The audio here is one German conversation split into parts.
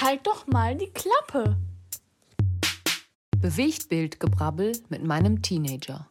Halt doch mal die Klappe! Bewegtbildgebrabbel mit meinem Teenager.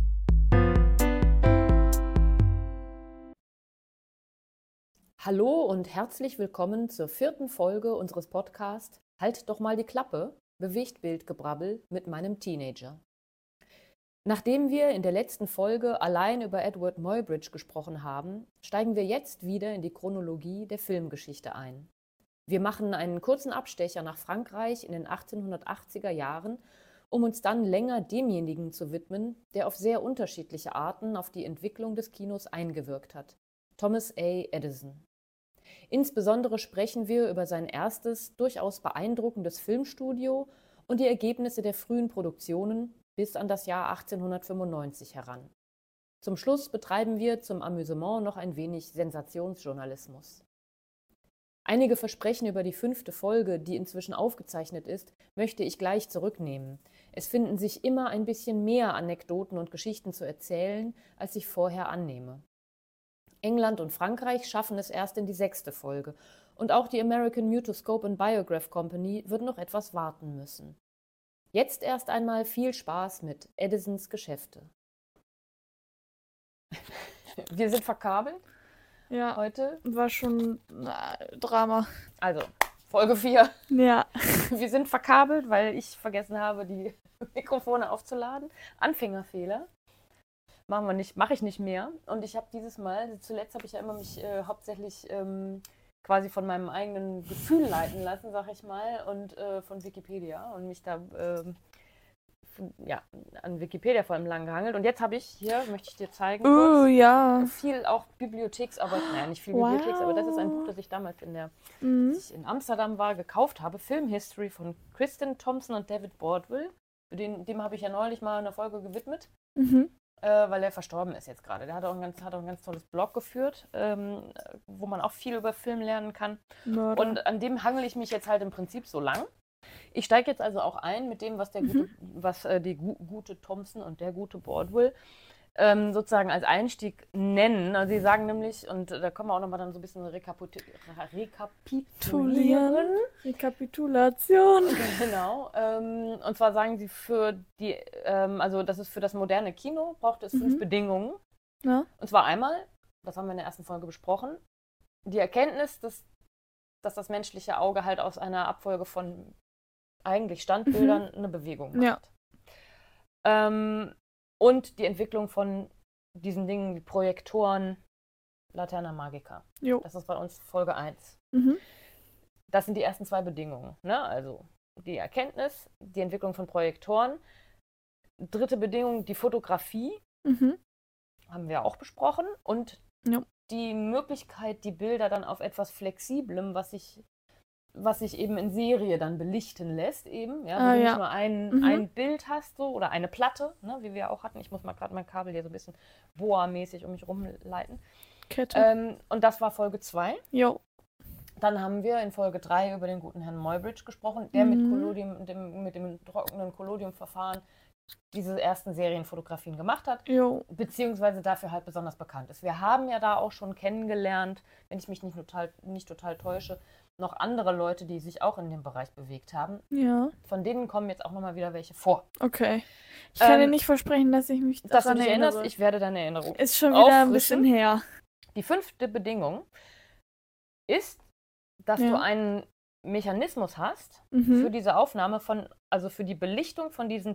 Hallo und herzlich willkommen zur 4. Folge unseres Podcasts Halt doch mal die Klappe! Bewegtbildgebrabbel mit meinem Teenager. Nachdem wir in der letzten Folge allein über Edward Muybridge gesprochen haben, steigen wir jetzt wieder in die Chronologie der Filmgeschichte ein. Wir machen einen kurzen Abstecher nach Frankreich in den 1880er Jahren, um uns dann länger demjenigen zu widmen, der auf sehr unterschiedliche Arten auf die Entwicklung des Kinos eingewirkt hat: Thomas A. Edison. Insbesondere sprechen wir über sein erstes, durchaus beeindruckendes Filmstudio und die Ergebnisse der frühen Produktionen bis an das Jahr 1895 heran. Zum Schluss betreiben wir zum Amüsement noch ein wenig Sensationsjournalismus. Einige Versprechen über die 5. Folge, die inzwischen aufgezeichnet ist, möchte ich gleich zurücknehmen. Es finden sich immer ein bisschen mehr Anekdoten und Geschichten zu erzählen, als ich vorher annehme. England und Frankreich schaffen es erst in die 6. Folge und auch die American Mutoscope and Biograph Company wird noch etwas warten müssen. Jetzt erst einmal viel Spaß mit Edisons Geschäfte. Wir sind verkabelt Ja, heute. war schon Drama. Also, Folge 4. Ja. Wir sind verkabelt, weil ich vergessen habe, die Mikrofone aufzuladen. Anfängerfehler. Mache ich nicht mehr. Und ich habe dieses Mal, zuletzt habe ich ja immer mich hauptsächlich quasi von meinem eigenen Gefühl leiten lassen, sag ich mal, und von Wikipedia und mich da an Wikipedia vor allem lang gehangelt. Und jetzt habe ich hier, möchte ich dir zeigen, kurz, Ja. viel auch Bibliotheksarbeit, nicht viel Wow. Bibliotheksarbeit, das ist ein Buch, das ich damals als ich in Amsterdam war, gekauft habe. Film History von Kristen Thompson und David Bordwell. Dem habe ich ja neulich mal eine Folge gewidmet. Weil er verstorben ist jetzt gerade. Der hat auch ein ganz tolles Blog geführt, wo man auch viel über Film lernen kann. Mörder. Und an dem hangel ich mich jetzt halt im Prinzip so lang. Ich steige jetzt also auch ein mit dem, was die gute Thompson und der gute Bordwell sozusagen als Einstieg nennen. Also sie sagen nämlich, und da können wir auch nochmal dann so ein bisschen rekapitulieren. Rekapitulation. Genau. Und zwar sagen sie, das ist für das moderne Kino, braucht es 5 Bedingungen. Ja. Und zwar einmal, das haben wir in der ersten Folge besprochen, die Erkenntnis, dass das menschliche Auge halt aus einer Abfolge von eigentlich Standbildern eine Bewegung macht. Ja. Und die Entwicklung von diesen Dingen wie Projektoren, Laterna Magica. Jo. Das ist bei uns Folge 1. Das sind die ersten 2 Bedingungen. Ne? Also die Erkenntnis, die Entwicklung von Projektoren. 3. Bedingung, die Fotografie. Haben wir auch besprochen. Und die Möglichkeit, die Bilder dann auf etwas Flexiblem, was sich eben in Serie dann belichten lässt, eben. Ja, wo du nicht nur ein Bild hast, so, oder eine Platte, ne, wie wir auch hatten. Ich muss mal gerade mein Kabel hier so ein bisschen Boa-mäßig um mich rumleiten. Kette. Und das war Folge 2. Jo. Dann haben wir in Folge 3 über den guten Herrn Muybridge gesprochen, der mit dem trockenen Collodium-Verfahren diese ersten Serienfotografien gemacht hat, beziehungsweise dafür halt besonders bekannt ist. Wir haben ja da auch schon kennengelernt, wenn ich mich nicht total täusche, noch andere Leute, die sich auch in dem Bereich bewegt haben. Ja. Von denen kommen jetzt auch nochmal wieder welche vor. Okay. Ich kann dir nicht versprechen, dass ich mich dass du daran dich erinnere. erinnerst. Ich werde deine Erinnerung Ist schon wieder ein bisschen her. Die 5. Bedingung ist, dass du einen Mechanismus hast für diese Aufnahme also für die Belichtung von diesen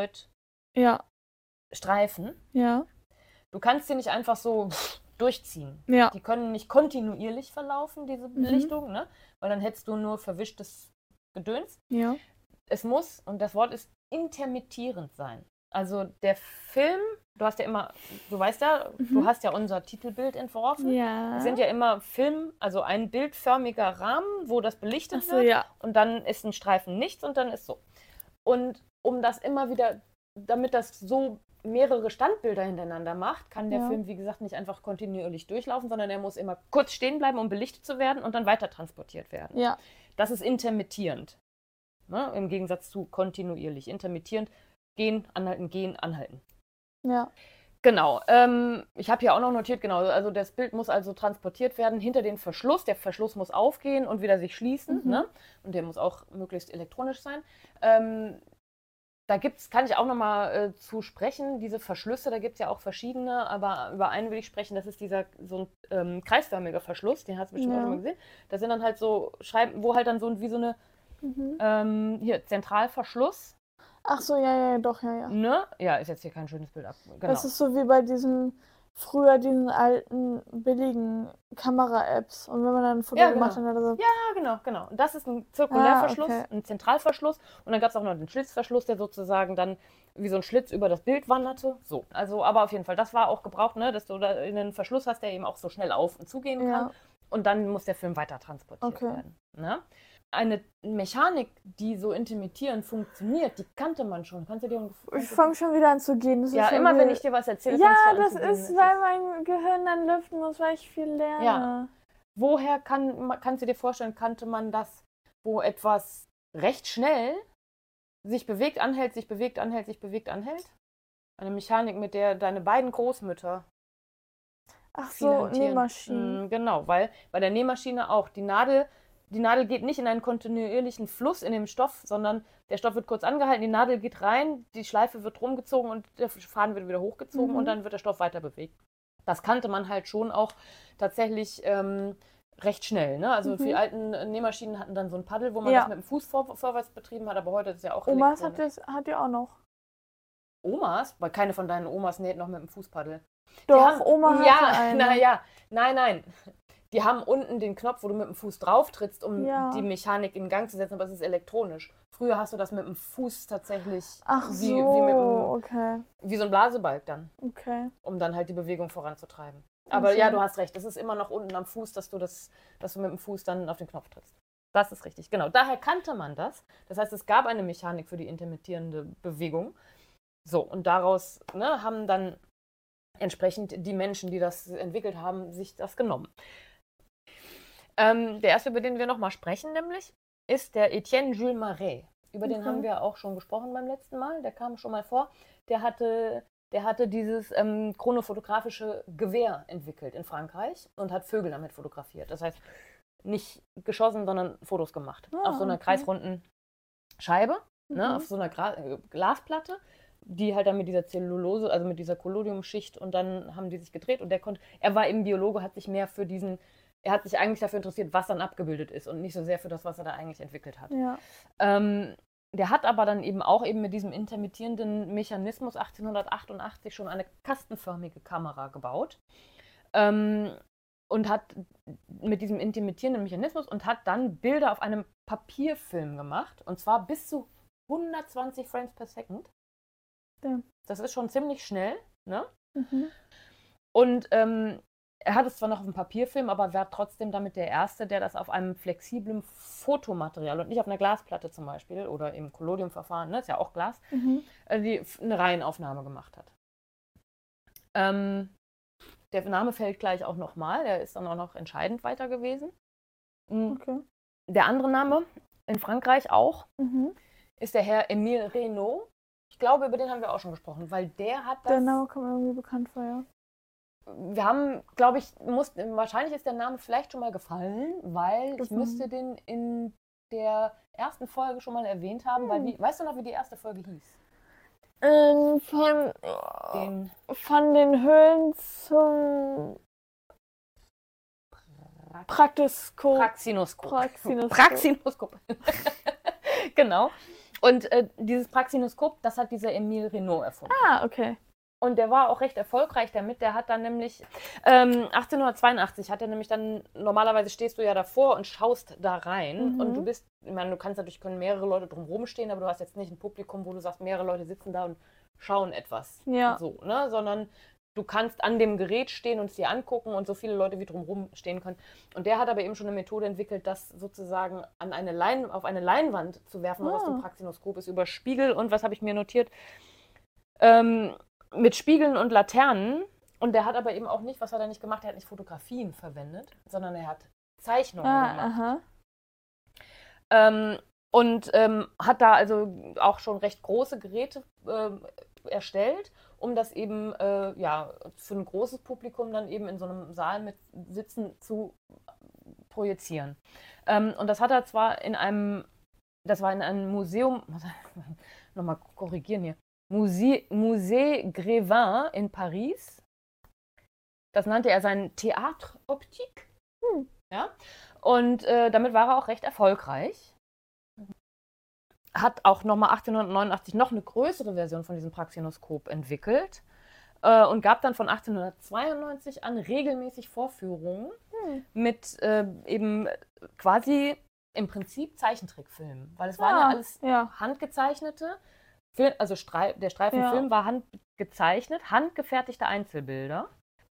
Zelluloid-Streifen. Ja. Du kannst sie nicht einfach so durchziehen. Ja. Die können nicht kontinuierlich verlaufen, diese Belichtung, ne? Weil dann hättest du nur verwischtes Gedöns. Ja. Es muss, und das Wort ist intermittierend sein. Also der Film, du weißt ja, du hast ja unser Titelbild entworfen. Ja. Es sind ja immer also ein bildförmiger Rahmen, wo das belichtet wird. Ja. Und dann ist ein Streifen nichts und dann ist so. Und um das immer wieder, damit das so mehrere Standbilder hintereinander macht, kann der Film, wie gesagt, nicht einfach kontinuierlich durchlaufen, sondern er muss immer kurz stehen bleiben, um belichtet zu werden und dann weiter transportiert werden. Ja. Das ist intermittierend. Ne? Im Gegensatz zu kontinuierlich. Intermittierend, gehen, anhalten, gehen, anhalten. Ja. Genau. Ich habe hier auch noch notiert, genau, also das Bild muss also transportiert werden hinter den Verschluss. Der Verschluss muss aufgehen und wieder sich schließen, ne? Und der muss auch möglichst elektronisch sein. Da kann ich auch nochmal zu sprechen, diese Verschlüsse, da gibt es ja auch verschiedene, aber über einen will ich sprechen, das ist so ein kreisförmiger Verschluss, den hast du bestimmt auch schon mal gesehen. Da sind dann halt so Scheiben, wo halt dann so wie so eine hier, Zentralverschluss. Ach so, ja, doch, ja. Ne? Ja, ist jetzt hier kein schönes Bild ab. Genau. Das ist so wie bei diesen alten, billigen Kamera-Apps. Und wenn man dann ein Foto gemacht hat, dann hat er so... Ja, genau. Und das ist ein Zirkulärverschluss, ein Zentralverschluss. Und dann gab es auch noch den Schlitzverschluss, der sozusagen dann wie so ein Schlitz über das Bild wanderte. So, also, aber auf jeden Fall, das war auch gebraucht, ne, dass du da einen Verschluss hast, der eben auch so schnell auf- und zugehen kann. Und dann muss der Film weiter transportiert werden. Ne? Eine Mechanik, die so intermittierend funktioniert, die kannte man schon. Kannst du dir Ich fange schon wieder an zu gehen. Das ja, ist immer wenn ich dir was erzähle, ja, das ist, weil mein Gehirn dann lüften muss, weil ich viel lerne. Ja. Woher kannst du dir vorstellen, kannte man das, wo etwas recht schnell sich bewegt, anhält, sich bewegt, anhält, sich bewegt, anhält? Eine Mechanik, mit der deine beiden Großmütter... Ach so, Nähmaschinen. Genau, weil bei der Nähmaschine auch die Nadel geht nicht in einen kontinuierlichen Fluss in dem Stoff, sondern der Stoff wird kurz angehalten, die Nadel geht rein, die Schleife wird rumgezogen und der Faden wird wieder hochgezogen und dann wird der Stoff weiter bewegt. Das kannte man halt schon auch tatsächlich recht schnell. Ne? Also die alten Nähmaschinen hatten dann so ein Paddel, wo man das mit dem Fuß vorwärts betrieben hat, aber heute ist es ja auch Omas hat die auch noch. Omas? Weil keine von deinen Omas näht noch mit dem Fußpaddel. Doch, Oma hatte eine. Nein. Die haben unten den Knopf, wo du mit dem Fuß drauf trittst, um die Mechanik in Gang zu setzen, aber es ist elektronisch. Früher hast du das mit dem Fuß tatsächlich wie so ein Blasebalg dann, um dann halt die Bewegung voranzutreiben. Aber ja, du hast recht, es ist immer noch unten am Fuß, dass du mit dem Fuß dann auf den Knopf trittst. Das ist richtig, genau. Daher kannte man das. Das heißt, es gab eine Mechanik für die intermittierende Bewegung. So, und daraus haben dann entsprechend die Menschen, die das entwickelt haben, sich das genommen. Der erste, über den wir nochmal sprechen, nämlich, ist der Etienne Jules Marey. Über den haben wir auch schon gesprochen beim letzten Mal. Der kam schon mal vor. Der hatte dieses chronofotografische Gewehr entwickelt in Frankreich und hat Vögel damit fotografiert. Das heißt, nicht geschossen, sondern Fotos gemacht. Auf so einer kreisrunden Scheibe, auf so einer Glasplatte, die halt dann mit dieser Zellulose, also mit dieser Collodiumschicht, und dann haben die sich gedreht und er war eben Biologe, hat sich eigentlich dafür interessiert, was dann abgebildet ist und nicht so sehr für das, was er da eigentlich entwickelt hat. Ja. Der hat aber dann eben auch mit diesem intermittierenden Mechanismus 1888 schon eine kastenförmige Kamera gebaut und hat mit diesem intermittierenden Mechanismus und hat dann Bilder auf einem Papierfilm gemacht, und zwar bis zu 120 Frames per Second. Ja. Das ist schon ziemlich schnell, ne? Und er hat es zwar noch auf dem Papierfilm, aber war trotzdem damit der Erste, der das auf einem flexiblen Fotomaterial und nicht auf einer Glasplatte zum Beispiel oder im Collodium-Verfahren, ne, ist ja auch Glas, eine Reihenaufnahme gemacht hat. Der Name fällt gleich auch nochmal, der ist dann auch noch entscheidend weiter gewesen. Okay. Der andere Name, in Frankreich auch, ist der Herr Émile Reynaud. Ich glaube, über den haben wir auch schon gesprochen, weil der hat das... Der Name kommt mir irgendwie bekannt vor, ja. Wir haben, glaube ich, wahrscheinlich ist der Name vielleicht schon mal gefallen, weil ich müsste den in der ersten Folge schon mal erwähnt haben, weil weißt du noch, wie die erste Folge hieß? Von den Höhlen zum Praxinoskop. Genau. Und dieses Praxinoskop, das hat dieser Émile Reynaud erfunden. Ah, okay. Und der war auch recht erfolgreich damit. Der hat dann nämlich 1882 hat er nämlich dann, normalerweise stehst du ja davor und schaust da rein. Und können mehrere Leute drumherum stehen, aber du hast jetzt nicht ein Publikum, wo du sagst, mehrere Leute sitzen da und schauen etwas. Ja. So, ne? Sondern du kannst an dem Gerät stehen und es dir angucken und so viele Leute wie drumherum stehen können. Und der hat aber eben schon eine Methode entwickelt, das sozusagen auf eine Leinwand zu werfen, aus dem Praxinoskop ist, über Spiegel und, was habe ich mir notiert, mit Spiegeln und Laternen. Und der hat aber eben auch nicht, was hat er nicht gemacht? Er hat nicht Fotografien verwendet, sondern er hat Zeichnungen gemacht. Und hat da also auch schon recht große Geräte erstellt um das eben für ein großes Publikum dann eben in so einem Saal mit Sitzen zu projizieren. Und das hat er zwar das war in einem Museum, nochmal korrigieren hier, Musée Grévin in Paris. Das nannte er sein Théâtre Optique. Ja? Und damit war er auch recht erfolgreich. Hat auch nochmal 1889 noch eine größere Version von diesem Praxinoskop entwickelt und gab dann von 1892 an regelmäßig Vorführungen mit eben quasi im Prinzip Zeichentrickfilmen. Weil es waren ja alles handgezeichnete, also der Streifenfilm war handgezeichnet, handgefertigte Einzelbilder.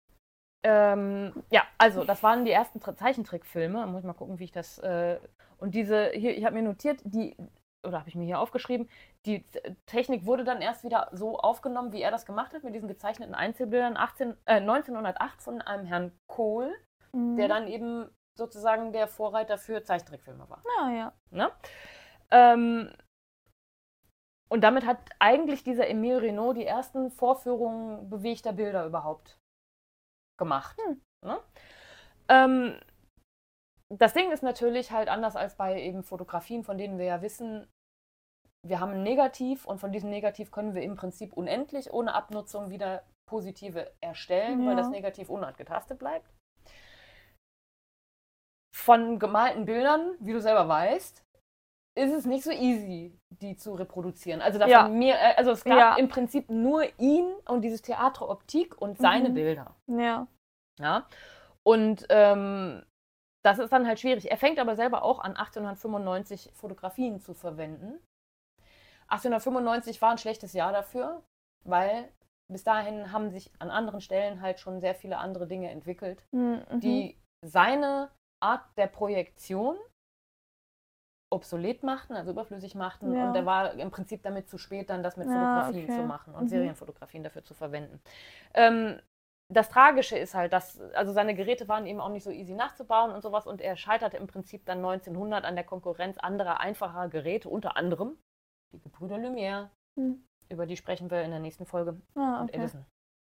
Also das waren die ersten Zeichentrickfilme. Da muss ich mal gucken, wie ich das... und diese, hier, ich habe mir notiert, oder habe ich mir hier aufgeschrieben, die Technik wurde dann erst wieder so aufgenommen, wie er das gemacht hat, mit diesen gezeichneten Einzelbildern 1908 von einem Herrn Kohl, der dann eben sozusagen der Vorreiter für Zeichentrickfilme war. Ne? Und damit hat eigentlich dieser Emile Reynaud die ersten Vorführungen bewegter Bilder überhaupt gemacht. Ne? Das Ding ist natürlich halt anders als bei eben Fotografien, von denen wir ja wissen, wir haben ein Negativ und von diesem Negativ können wir im Prinzip unendlich ohne Abnutzung wieder positive erstellen, weil das Negativ unangetastet bleibt. Von gemalten Bildern, wie du selber weißt, ist es nicht so easy, die zu reproduzieren. Also es gab im Prinzip nur ihn und dieses Théâtre Optique und seine Bilder. Ja. Und das ist dann halt schwierig. Er fängt aber selber auch an, 1895 Fotografien zu verwenden. 1895 war ein schlechtes Jahr dafür, weil bis dahin haben sich an anderen Stellen halt schon sehr viele andere Dinge entwickelt, die seine Art der Projektion obsolet machten, also überflüssig machten. Und er war im Prinzip damit zu spät, dann das mit Fotografien zu machen und Serienfotografien dafür zu verwenden. Das Tragische ist halt, dass also seine Geräte waren eben auch nicht so easy nachzubauen und sowas und er scheiterte im Prinzip dann 1900 an der Konkurrenz anderer, einfacher Geräte, unter anderem die Gebrüder Lumière, über die sprechen wir in der nächsten Folge, und Edison.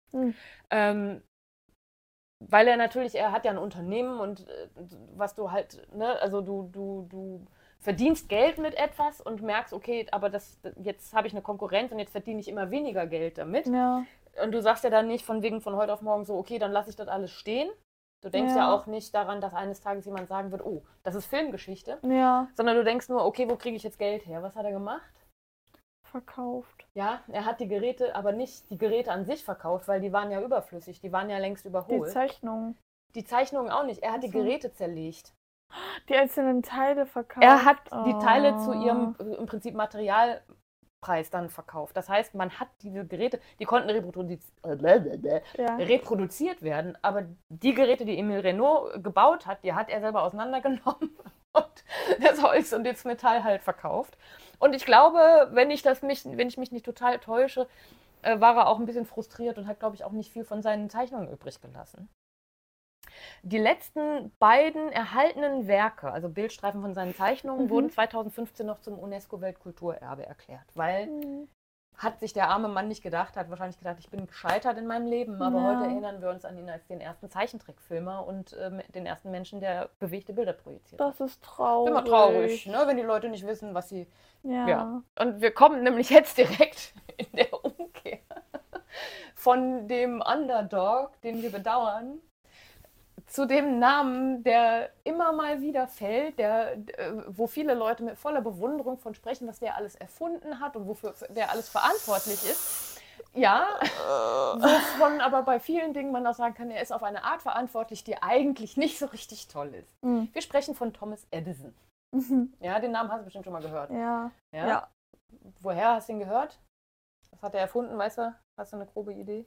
Weil er hat ja ein Unternehmen und was du halt, ne, also du verdienst Geld mit etwas und merkst, okay, aber jetzt habe ich eine Konkurrenz und jetzt verdiene ich immer weniger Geld damit. Ja. Und du sagst ja dann nicht von heute auf morgen so, okay, dann lasse ich das alles stehen. Du denkst ja auch nicht daran, dass eines Tages jemand sagen wird, oh, das ist Filmgeschichte. Ja. Sondern du denkst nur, okay, wo kriege ich jetzt Geld her? Was hat er gemacht? Verkauft. Ja, er hat die Geräte, aber nicht die Geräte an sich verkauft, weil die waren ja überflüssig, die waren ja längst überholt. Die Zeichnungen. Die Zeichnungen auch nicht. Er hat die Geräte zerlegt. Die einzelnen Teile verkauft. Er hat die Teile zu ihrem im Prinzip Materialpreis dann verkauft. Das heißt, man hat diese Geräte, die konnten reproduziert werden, aber die Geräte, die Emile Reynaud gebaut hat, die hat er selber auseinandergenommen und das Holz und das Metall halt verkauft. Und ich glaube, wenn ich mich nicht total täusche, war er auch ein bisschen frustriert und hat, glaube ich, auch nicht viel von seinen Zeichnungen übrig gelassen. Die letzten beiden erhaltenen Werke, also Bildstreifen von seinen Zeichnungen, wurden 2015 noch zum UNESCO-Weltkulturerbe erklärt, weil hat sich der arme Mann nicht gedacht, hat wahrscheinlich gedacht, ich bin gescheitert in meinem Leben, aber heute erinnern wir uns an ihn als den ersten Zeichentrickfilmer und den ersten Menschen, der bewegte Bilder projiziert. Das ist traurig. Immer traurig, ne, wenn die Leute nicht wissen, was sie... Ja. Und wir kommen nämlich jetzt direkt in der Umkehr von dem Underdog, den wir bedauern, zu dem Namen, der immer mal wieder fällt, wo viele Leute mit voller Bewunderung von sprechen, was der alles erfunden hat und wofür der alles verantwortlich ist. Ja, wovon aber bei vielen Dingen man auch sagen kann, er ist auf eine Art verantwortlich, die eigentlich nicht so richtig toll ist. Wir sprechen von Thomas Edison. Ja, den Namen hast du bestimmt schon mal gehört. Ja. Woher hast du ihn gehört? Was hat er erfunden, weißt du? Hast du eine grobe Idee?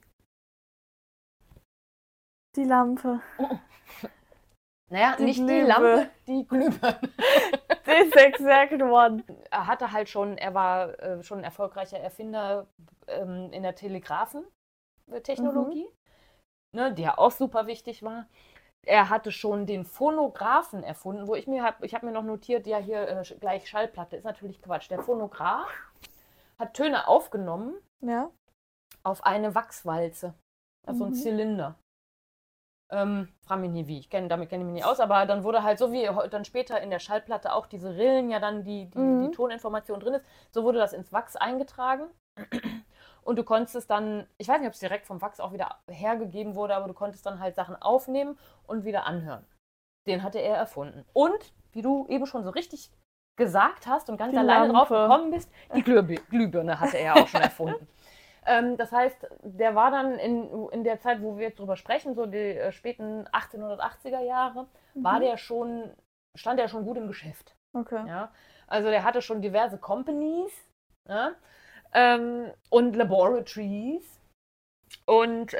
Die Lampe. Naja, nicht die Lampe, die Glühbirne. This exact one. Er war schon ein erfolgreicher Erfinder in der Telegrafentechnologie, ne, die ja auch super wichtig war. Er hatte schon den Phonographen erfunden, ich habe mir noch notiert, ja hier gleich Schallplatte, ist natürlich Quatsch. Der Phonograph hat Töne aufgenommen auf eine Wachswalze. Also ein Zylinder. Frag mich nie wie, damit kenne ich mich nicht aus, aber dann wurde halt so wie dann später in der Schallplatte auch diese Rillen ja dann die Toninformation drin ist, so wurde das ins Wachs eingetragen und du konntest es dann, ich weiß nicht, ob es direkt vom Wachs auch wieder hergegeben wurde, aber du konntest dann halt Sachen aufnehmen und wieder anhören. Den hatte er erfunden. Und, wie du eben schon so richtig gesagt hast und ganz alleine drauf gekommen bist, die Glühbirne hatte er auch schon erfunden. Das heißt, der war dann in der Zeit, wo wir jetzt drüber sprechen, so die späten 1880er Jahre, stand der schon gut im Geschäft. Okay. Ja? Also der hatte schon diverse Companies, ja? Und Laboratories und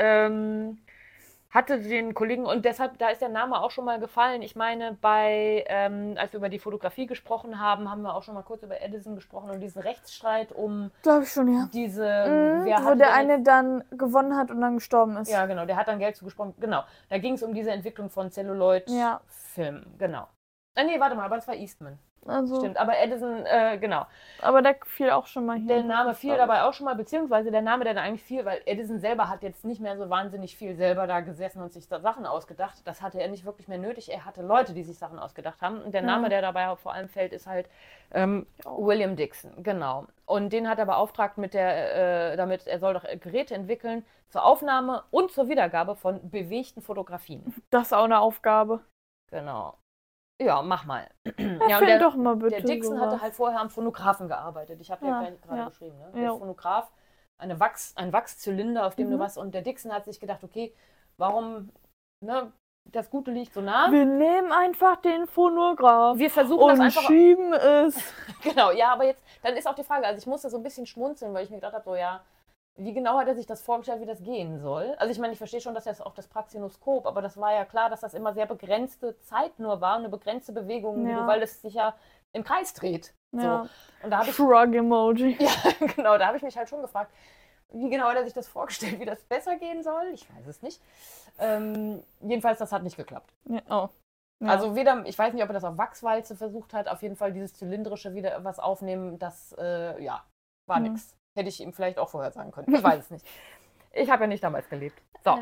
hatte den Kollegen, und deshalb, da ist der Name auch schon mal gefallen. Ich meine, als wir über die Fotografie gesprochen haben, haben wir auch schon mal kurz über Edison gesprochen und diesen Rechtsstreit um Glaube ich schon, ja. Wo der eine dann gewonnen hat und dann gestorben ist. Ja, genau, der hat dann Geld zugesprochen. Genau, da ging es um diese Entwicklung von Celluloid-Filmen. Genau. Nee, warte mal, aber das war Eastman. Also, stimmt, aber Edison, genau. Aber der fiel auch schon mal hier. Der Name fiel dabei auch schon mal, beziehungsweise der Name, der da eigentlich fiel, weil Edison selber hat jetzt nicht mehr so wahnsinnig viel selber da gesessen und sich da Sachen ausgedacht. Das hatte er nicht wirklich mehr nötig. Er hatte Leute, die sich Sachen ausgedacht haben. Und der Name, der dabei vor allem fällt, ist halt William Dixon, genau. Und den hat er beauftragt damit er soll doch Geräte entwickeln zur Aufnahme und zur Wiedergabe von bewegten Fotografien. Das ist auch eine Aufgabe. Genau. Ja, mach mal. Ja, und doch mal bitte. Der Dixon hatte halt vorher am Phonographen gearbeitet. Ich habe ja gerade beschrieben, ne? Der Phonograph, ein Wachszylinder, auf dem du was. Und der Dixon hat sich gedacht, okay, warum, ne, das Gute liegt so nah. Wir nehmen einfach den Phonograph. Wir versuchen das einfach. Schieben es. Genau, ja, aber jetzt, dann ist auch die Frage, also ich musste so ein bisschen schmunzeln, weil ich mir gedacht habe, so ja, wie genau hat er sich das vorgestellt, wie das gehen soll? Also ich meine, ich verstehe schon, dass auch das Praxinoskop, aber das war ja klar, dass das immer sehr begrenzte Zeit nur war, eine begrenzte Bewegung, weil es sich ja im Kreis dreht. Ja. So. Und da habe ich Shrug-Emoji. Ja, genau, da habe ich mich halt schon gefragt, wie genau hat er sich das vorgestellt, wie das besser gehen soll? Ich weiß es nicht. Jedenfalls, das hat nicht geklappt. Ja. Oh. Ja. Also ich weiß nicht, ob er das auf Wachswalze versucht hat, auf jeden Fall dieses zylindrische wieder was aufnehmen, das, war nix. Hätte ich ihm vielleicht auch vorher sagen können. Ich weiß es nicht. Ich habe ja nicht damals gelebt. So.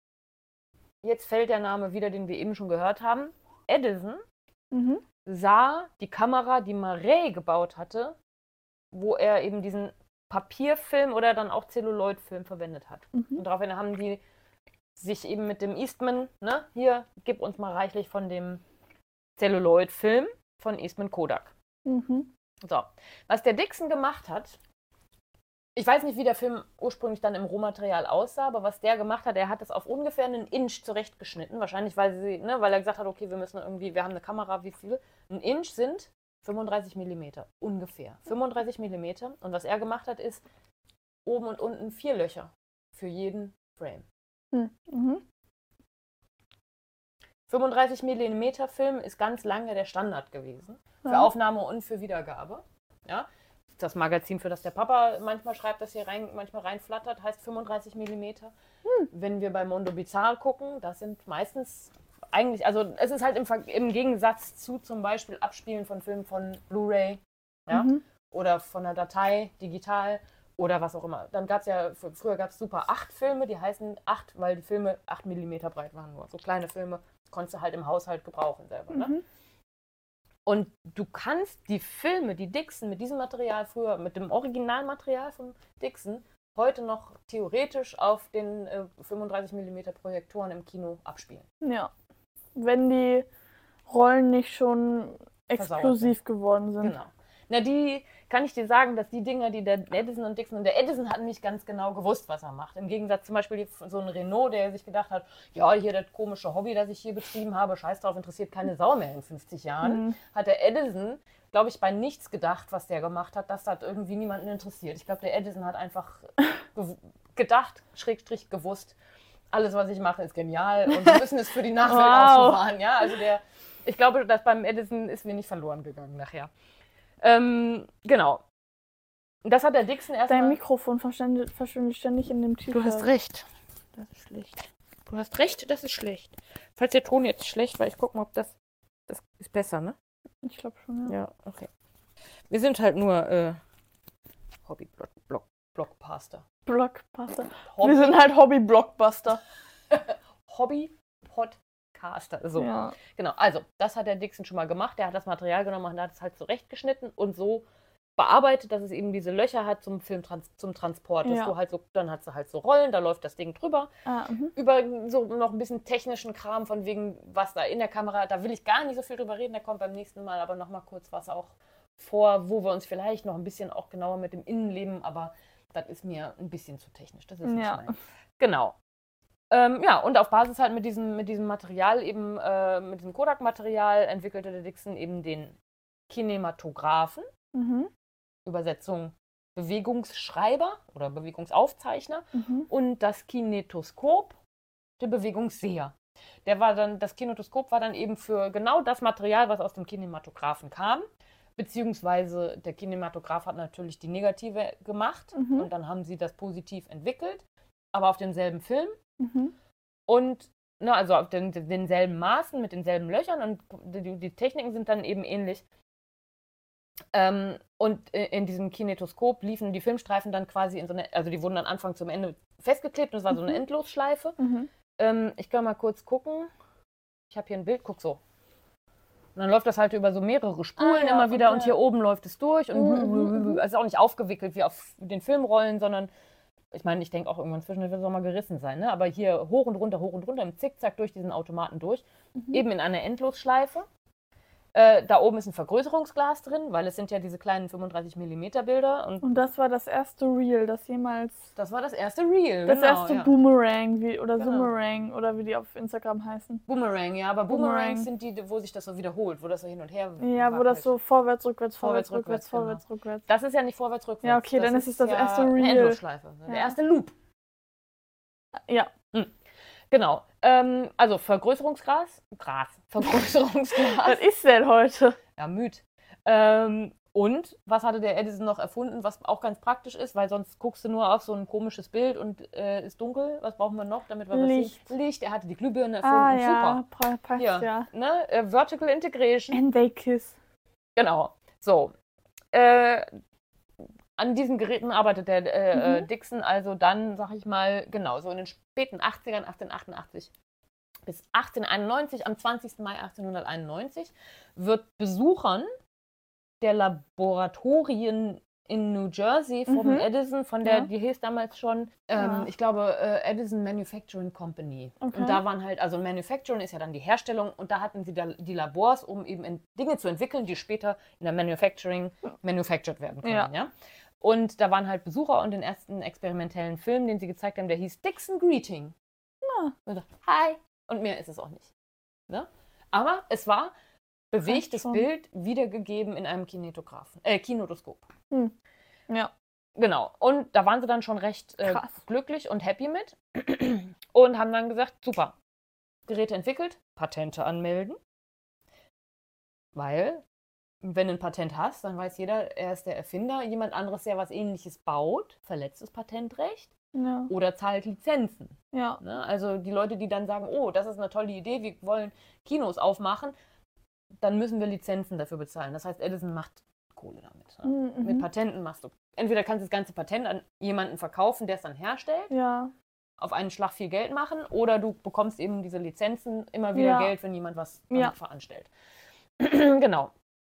Jetzt fällt der Name wieder, den wir eben schon gehört haben. Edison sah die Kamera, die Marey gebaut hatte, wo er eben diesen Papierfilm oder dann auch Celluloid-Film verwendet hat. Und daraufhin haben die sich eben mit dem Eastman, ne, hier, gib uns mal reichlich von dem Celluloid-Film von Eastman Kodak. So. Was der Dixon gemacht hat, ich weiß nicht, wie der Film ursprünglich dann im Rohmaterial aussah, aber was der gemacht hat, er hat es auf ungefähr einen Inch zurechtgeschnitten. Wahrscheinlich, weil er gesagt hat, okay, wir haben eine Kamera, wie viel? Ein Inch sind 35 mm, ungefähr. 35 mm. Und was er gemacht hat, ist oben und unten 4 Löcher für jeden Frame. 35 mm Film ist ganz lange der Standard gewesen. Für Aufnahme und für Wiedergabe. Ja. Das Magazin, für das der Papa manchmal schreibt, das hier manchmal reinflattert, heißt 35 mm. Wenn wir bei Mondo Bizarre gucken, das sind meistens eigentlich, also es ist halt im Gegensatz zu zum Beispiel Abspielen von Filmen von Blu-ray, ja, oder von einer Datei digital oder was auch immer. Dann gab es ja, früher gab es Super 8 Filme, die heißen 8, weil die Filme 8 mm breit waren nur. So kleine Filme konntest du halt im Haushalt gebrauchen selber, ne? Und du kannst die Filme, die Dixon mit diesem Material früher, mit dem Originalmaterial von Dixon, heute noch theoretisch auf den 35 mm Projektoren im Kino abspielen. Ja. Wenn die Rollen nicht schon explosiv geworden sind. Genau. Na, die kann ich dir sagen, dass die Dinger, die der Edison und Dixon, und der Edison hat nicht ganz genau gewusst, was er macht. Im Gegensatz zum Beispiel so ein Renault, der sich gedacht hat, ja, hier das komische Hobby, das ich hier betrieben habe, scheiß drauf, interessiert keine Sau mehr in 50 Jahren. Hat der Edison, glaube ich, bei nichts gedacht, was der gemacht hat, dass das irgendwie niemanden interessiert. Ich glaube, der Edison hat einfach gedacht, / gewusst, alles, was ich mache, ist genial und wir müssen es für die Nachwelt aufbewahren. Ja? Also ich glaube, dass beim Edison ist mir nicht verloren gegangen nachher. Genau. Das hat der Dixon erstmal. Dein Mikrofon verschwindet ständig in dem T-Shirt. Du hast recht. Das ist schlecht. Du hast recht, das ist schlecht. Falls der Ton jetzt schlecht war, ich gucke mal, ob das ist besser, ne? Ich glaube schon, ja. Ja, okay. Wir sind halt nur Hobby-Blockbuster. Blockbuster. Wir sind halt Hobby-Blockbuster. Hobby-Podcaster. So. Ja. Genau, also das hat der Dixon schon mal gemacht. Der hat das Material genommen und hat es halt zurechtgeschnitten und so bearbeitet, dass es eben diese Löcher hat zum zum Transport. Dass du halt so, dann hast du halt so Rollen, da läuft das Ding drüber. Über so noch ein bisschen technischen Kram von wegen, was da in der Kamera, da will ich gar nicht so viel drüber reden, da kommt beim nächsten Mal aber nochmal kurz was auch vor, wo wir uns vielleicht noch ein bisschen auch genauer mit dem Innenleben, aber das ist mir ein bisschen zu technisch. Das ist nicht mein. Genau. Ja, und auf Basis halt mit diesem Material eben, mit diesem Kodak-Material entwickelte der Dixon eben den Kinematographen. Übersetzung Bewegungsschreiber oder Bewegungsaufzeichner und das Kinetoskop, der Bewegungsseher. Das Kinetoskop war dann eben für genau das Material, was aus dem Kinematographen kam, beziehungsweise der Kinematograph hat natürlich die Negative gemacht und dann haben sie das positiv entwickelt, aber auf demselben Film und also auf denselben Maßen, mit denselben Löchern und die Techniken sind dann eben ähnlich. Und in diesem Kinetoskop liefen die Filmstreifen dann quasi in so eine, also die wurden dann Anfang zum Ende festgeklebt und es war so eine Endlosschleife. Ich kann mal kurz gucken. Ich habe hier ein Bild, guck so. Und dann läuft das halt über so mehrere Spulen immer wieder und hier oben läuft es durch und es ist auch nicht aufgewickelt wie auf den Filmrollen, sondern ich meine, ich denke auch irgendwann zwischendurch wird es auch mal gerissen sein, ne? Aber hier hoch und runter im Zickzack durch diesen Automaten durch, eben in einer Endlosschleife. Da oben ist ein Vergrößerungsglas drin, weil es sind ja diese kleinen 35mm Bilder. Und das war das erste Reel, das jemals... Das war das erste Reel, das erste Boomerang Zoomerang oder wie die auf Instagram heißen. Boomerang, ja, aber Boomerangs sind die, wo sich das so wiederholt, wo das so hin und her wackelt. Wo das so vorwärts, rückwärts. Das ist ja nicht vorwärts, rückwärts. Ja, okay, dann ist es das erste Reel. Eine Endlosschleife, der erste Loop. Ja. Genau. Also Vergrößerungsglas. Vergrößerungsglas. Was ist denn heute? Ja, müd. Und was hatte der Edison noch erfunden, was auch ganz praktisch ist, weil sonst guckst du nur auf so ein komisches Bild und ist dunkel. Was brauchen wir noch, damit wir Licht. was sehen? Licht. Er hatte die Glühbirne erfunden. Super. Passt, ja. Ne? Vertical Integration. And they kiss. Genau. So. An diesen Geräten arbeitet der Dixon also dann, sag ich mal, genau, so in den späten 80ern, 1888 bis 1891, am 20. Mai 1891, wird Besuchern der Laboratorien in New Jersey vom Edison, die hieß damals schon, ich glaube, Edison Manufacturing Company. Okay. Und da waren halt, also Manufacturing ist ja dann die Herstellung und da hatten sie die Labors, um eben Dinge zu entwickeln, die später in der Manufacturing manufactured werden können. Ja? Und da waren halt Besucher und den ersten experimentellen Film, den sie gezeigt haben, der hieß Dixon Greeting. Und so, hi! Und mehr ist es auch nicht. Ne? Aber es war bewegtes Bild wiedergegeben in einem Kinetoskop. Ja. Genau. Und da waren sie dann schon recht glücklich und happy mit und haben dann gesagt, super, Geräte entwickelt, Patente anmelden, weil wenn du ein Patent hast, dann weiß jeder, er ist der Erfinder, jemand anderes, der was Ähnliches baut, verletzt das Patentrecht oder zahlt Lizenzen. Ja. Ne? Also die Leute, die dann sagen, oh, das ist eine tolle Idee, wir wollen Kinos aufmachen, dann müssen wir Lizenzen dafür bezahlen. Das heißt, Edison macht Kohle damit. Ne? Mit Patenten machst du. Entweder kannst du das ganze Patent an jemanden verkaufen, der es dann herstellt, auf einen Schlag viel Geld machen, oder du bekommst eben diese Lizenzen immer wieder Geld, wenn jemand was veranstellt. Genau.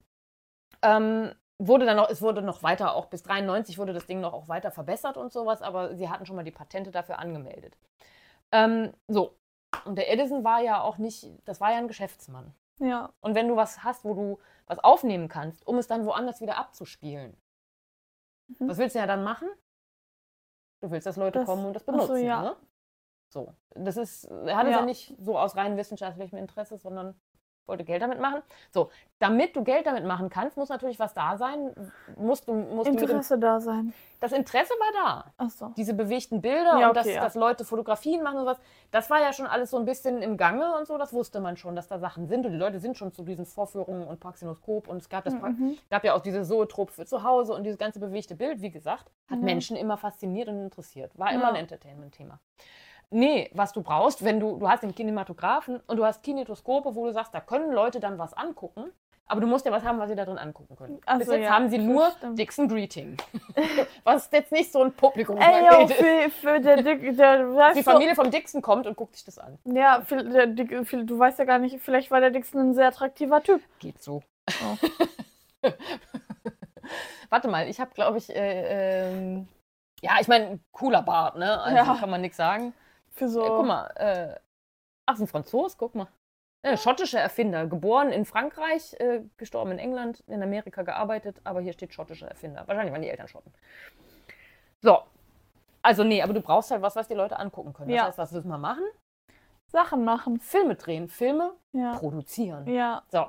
Es wurde noch weiter, auch bis 93 wurde das Ding noch auch weiter verbessert und sowas, aber sie hatten schon mal die Patente dafür angemeldet. So. Und der Edison war ja auch nicht, das war ja ein Geschäftsmann. Ja. Und wenn du was hast, wo du was aufnehmen kannst, um es dann woanders wieder abzuspielen, was willst du ja dann machen? Du willst, dass Leute kommen und das benutzen. Ne? So. Das ist, er hatte es ja nicht so aus rein wissenschaftlichem Interesse, sondern wollte Geld damit machen. So, damit du Geld damit machen kannst, muss natürlich was da sein. Interesse da sein. Das Interesse war da. Ach so. Diese bewegten Bilder und dass Leute Fotografien machen und sowas, das war ja schon alles so ein bisschen im Gange und so, das wusste man schon, dass da Sachen sind und die Leute sind schon zu diesen Vorführungen und Praxinoskop und es gab gab ja auch diese Zoetrope für zu Hause und dieses ganze bewegte Bild, wie gesagt, hat Menschen immer fasziniert und interessiert. War immer ein Entertainment-Thema. Nee, was du brauchst, wenn du hast den Kinematographen und du hast Kinetoskope, wo du sagst, da können Leute dann was angucken, Aber du musst ja was haben, was sie da drin angucken können. Ach Bis so, jetzt ja, haben sie das nur stimmt. Dixon Greeting. Was jetzt nicht so ein Publikum Ey, yo, für Die Familie vom Dixon kommt und guckt sich das an. Ja, du weißt ja gar nicht, vielleicht war der Dixon ein sehr attraktiver Typ. Geht so. Oh. Warte mal, ich habe, glaube ich, ja, ich meine, cooler Bart, ne? Also Ja. kann man nichts sagen. Für so. Guck mal, ach, ist ein Franzos, guck mal. Schottischer Erfinder, geboren in Frankreich, gestorben in England, in Amerika gearbeitet, aber hier steht schottischer Erfinder. Wahrscheinlich waren die Eltern Schotten. So, also nee, aber du brauchst halt was die Leute angucken können. Das Ja. heißt, was müssen wir machen? Sachen machen. Filme drehen, Filme Ja. produzieren. Ja. So.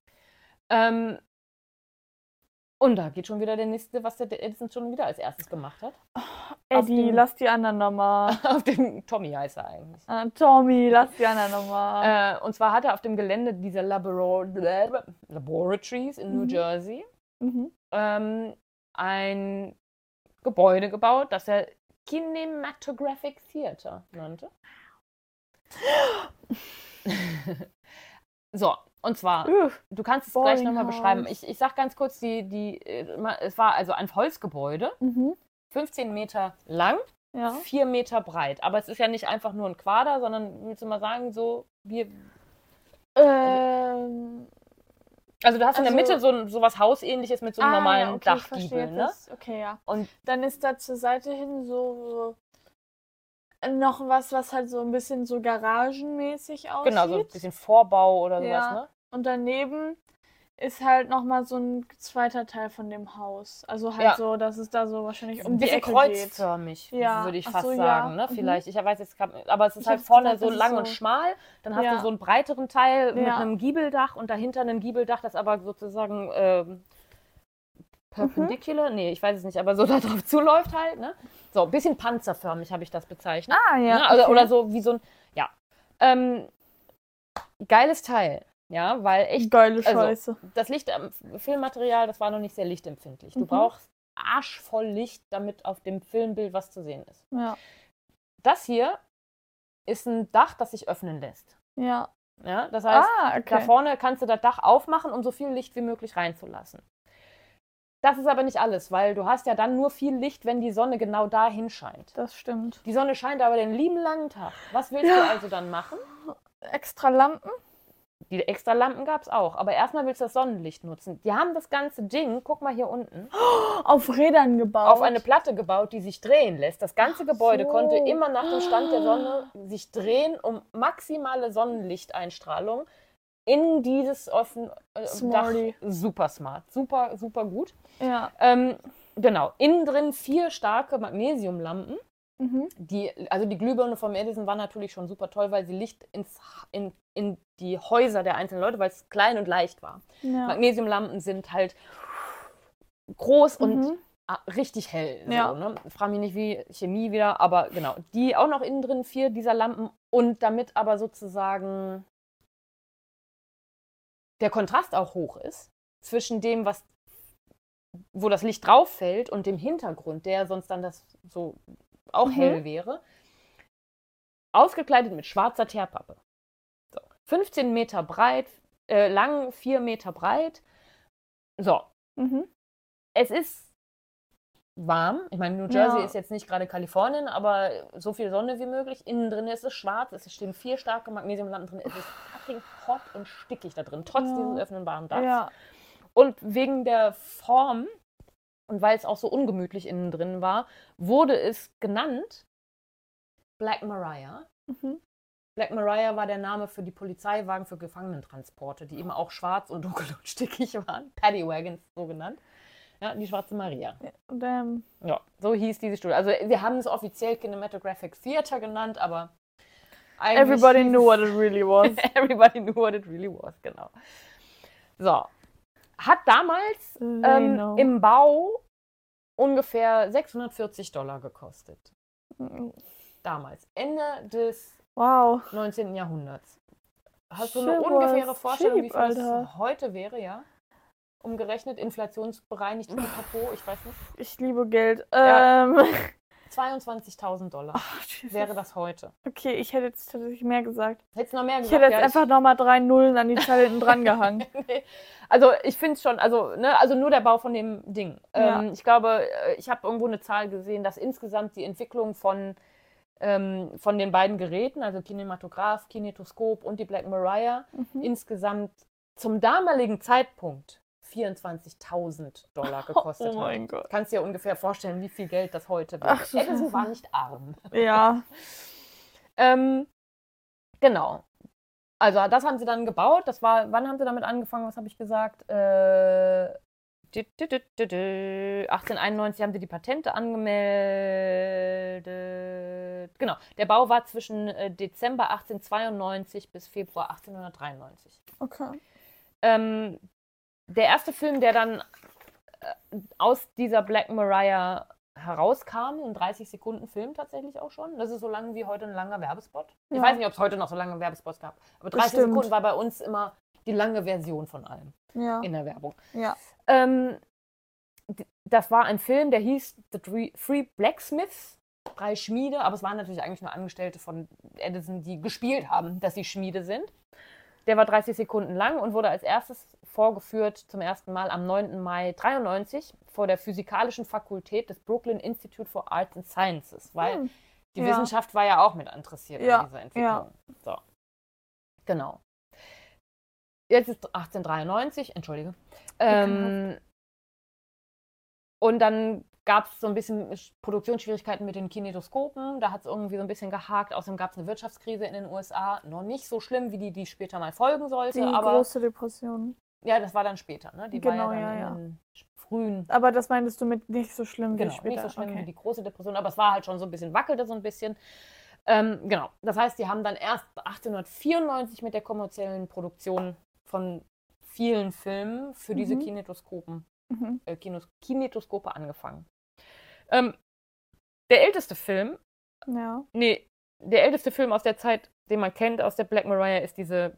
Und da geht schon wieder der nächste, was der Edison schon wieder als erstes gemacht hat. Eddie, lass die anderen nochmal. Auf dem Tommy heißt er eigentlich. Tommy, lass die anderen nochmal. Und zwar hat er auf dem Gelände dieser Laboratories in New Jersey Mhm. ein Gebäude gebaut, das er Kinematographic Theater nannte. So, und zwar, du kannst es gleich nochmal beschreiben. Ich sag ganz kurz, es war also ein Holzgebäude, 15 Meter lang, Ja. 4 Meter breit. Aber es ist ja nicht einfach nur ein Quader, sondern, willst du mal sagen, so wie... Also du hast in der Mitte so was Hausähnliches mit so einem normalen ja, okay, Dachgiebel, ne? Okay, ja. Und dann ist da zur Seite hin so noch was halt so ein bisschen so garagenmäßig aussieht. genau, so ein bisschen Vorbau oder sowas, Ja. ne? Und daneben ist halt nochmal so ein zweiter Teil von dem Haus. Also halt Ja. so, dass es da so wahrscheinlich um Ein die bisschen Ecke kreuzförmig, Ja, würde ich ach fast so, ja. sagen, ne? Mhm. Vielleicht. Ich weiß jetzt gerade, aber es ist Ich halt hab's vorne gedacht, so das ist lang so- und schmal. Dann hast Ja. du so einen breiteren Teil mit Ja. einem Giebeldach und dahinter ein Giebeldach, das aber sozusagen perpendicular, nee, ich weiß es nicht, aber so da drauf zuläuft halt, ne? So, ein bisschen panzerförmig habe ich das bezeichnet. Ah, ja. Ne? Also, okay. oder so wie so ein, ja. Geiles Teil, ja, weil echt Geile Scheiße. das Filmmaterial, das war noch nicht sehr lichtempfindlich. Du brauchst arschvoll Licht, damit auf dem Filmbild was zu sehen ist. Ja. Das hier ist ein Dach, das sich öffnen lässt. Ja. Ja, das heißt, okay. da vorne kannst du das Dach aufmachen, um so viel Licht wie möglich reinzulassen. Das ist aber nicht alles, weil du hast ja dann nur viel Licht, wenn die Sonne genau dahin scheint. Das stimmt. Die Sonne scheint aber den lieben langen Tag. Was willst du also dann machen? Extra Lampen? Die extra Lampen gab es auch, aber erstmal willst du das Sonnenlicht nutzen. Die haben das ganze Ding, guck mal hier unten, Auf Rädern gebaut. auf eine Platte gebaut, die sich drehen lässt. Das ganze Gebäude so. konnte immer nach dem Stand der Sonne sich drehen, um maximale Sonnenlichteinstrahlung in dieses offene Dach. Smarty. Super smart, super, super gut. Ja. Genau, innen drin 4 starke Magnesiumlampen. Mhm. Also die Glühbirne vom Edison war natürlich schon super toll, weil sie Licht in die Häuser der einzelnen Leute, weil es klein und leicht war. Ja. Magnesiumlampen sind halt groß und Mhm. richtig hell. Ja. So, ne? Frag mich nicht wie Chemie wieder, aber genau. Die auch noch innen drin 4 dieser Lampen und damit aber sozusagen der Kontrast auch hoch ist zwischen dem, wo das Licht drauf fällt und dem Hintergrund, der sonst dann das so auch hell wäre. Ausgekleidet mit schwarzer Teerpappe. So. 15 Meter breit, lang, 4 Meter breit. So. Mhm. Es ist warm. Ich meine, New Jersey Ja. ist jetzt nicht gerade Kalifornien, aber so viel Sonne wie möglich. Innen drin ist es schwarz. Es stehen 4 starke Magnesiumlampen drin. Es ist fucking hot und stickig da drin, trotz dieses öffnenbaren Dachs. Ja. Und wegen der Form und weil es auch so ungemütlich innen drin war, wurde es genannt Black Maria. Mhm. Black Maria war der Name für die Polizeiwagen für Gefangenentransporte, die eben auch schwarz und dunkel und stickig waren. Paddy Wagons, so genannt. Ja, die Schwarze Maria. Damn. Ja, so hieß diese Studie. Also wir haben es offiziell Kinematographic Theater genannt, aber eigentlich Everybody knew what it really was. Everybody knew what it really was, genau. So. Hat damals They know. im Bau ungefähr $640 gekostet. Damals. Ende des Wow. 19. Jahrhunderts. Hast du Shit eine ungefähre was Vorstellung, wie cheap, viel Alter. das heute wäre, ja? Umgerechnet, inflationsbereinigt, Pipapo, ich weiß nicht. Ich liebe Geld. Ja. 22.000 $. Jesus. Wäre das heute. Okay, ich hätte jetzt tatsächlich mehr gesagt. Hättest du noch mehr Ich gesagt? hätte jetzt einfach nochmal 3 Nullen an die Zahl hinten dran gehangen. Nee. Also ich finde es schon, also nur der Bau von dem Ding. Ja. Ich glaube, ich habe irgendwo eine Zahl gesehen, dass insgesamt die Entwicklung von den beiden Geräten, also Kinematograph, Kinetoskop und die Black Mariah, insgesamt zum damaligen Zeitpunkt 24.000 $, gekostet hat. Oh mein Gott. Kannst dir ungefähr vorstellen, wie viel Geld das heute wird. Ach, so Edison Scheiße. war nicht arm. Ja. Genau. Also das haben sie dann gebaut. Wann haben sie damit angefangen? Was habe ich gesagt? 1891 haben sie die Patente angemeldet. Genau. Der Bau war zwischen Dezember 1892 bis Februar 1893. Okay. Der erste Film, der dann aus dieser Black Mariah herauskam, ein 30-Sekunden-Film tatsächlich auch schon. Das ist so lang wie heute ein langer Werbespot. Ich Ja. weiß nicht, ob es heute noch so lange Werbespots gab, aber 30 Bestimmt. Sekunden war bei uns immer die lange Version von allem Ja. in der Werbung. Ja. Das war ein Film, der hieß The Three Blacksmiths, 3 Schmiede, aber es waren natürlich eigentlich nur Angestellte von Edison, die gespielt haben, dass sie Schmiede sind. Der war 30 Sekunden lang und wurde als erstes vorgeführt zum ersten Mal am 9. Mai 1993 vor der Physikalischen Fakultät des Brooklyn Institute for Arts and Sciences, weil die Ja. Wissenschaft war ja auch mit interessiert Ja, an dieser Entwicklung. ja. So. Genau. Jetzt ist 1893, entschuldige. Und dann gab es so ein bisschen Produktionsschwierigkeiten mit den Kinetoskopen. Da hat es irgendwie so ein bisschen gehakt. Außerdem gab es eine Wirtschaftskrise in den USA. Noch nicht so schlimm, wie die später mal folgen sollte. Die aber große Depression. ja, das war dann später. Ne? Die Genau, war ja ja, dann ja. in den frühen... Aber das meintest du mit nicht so schlimm wie Genau, später. nicht so schlimm wie Okay. die große Depression, aber es war halt schon so ein bisschen, wackelte so ein bisschen. Genau, das heißt, die haben dann erst 1894 mit der kommerziellen Produktion von vielen Filmen für diese Kinetoskope angefangen. Der älteste Film aus der Zeit, den man kennt aus der Black Mariah, ist diese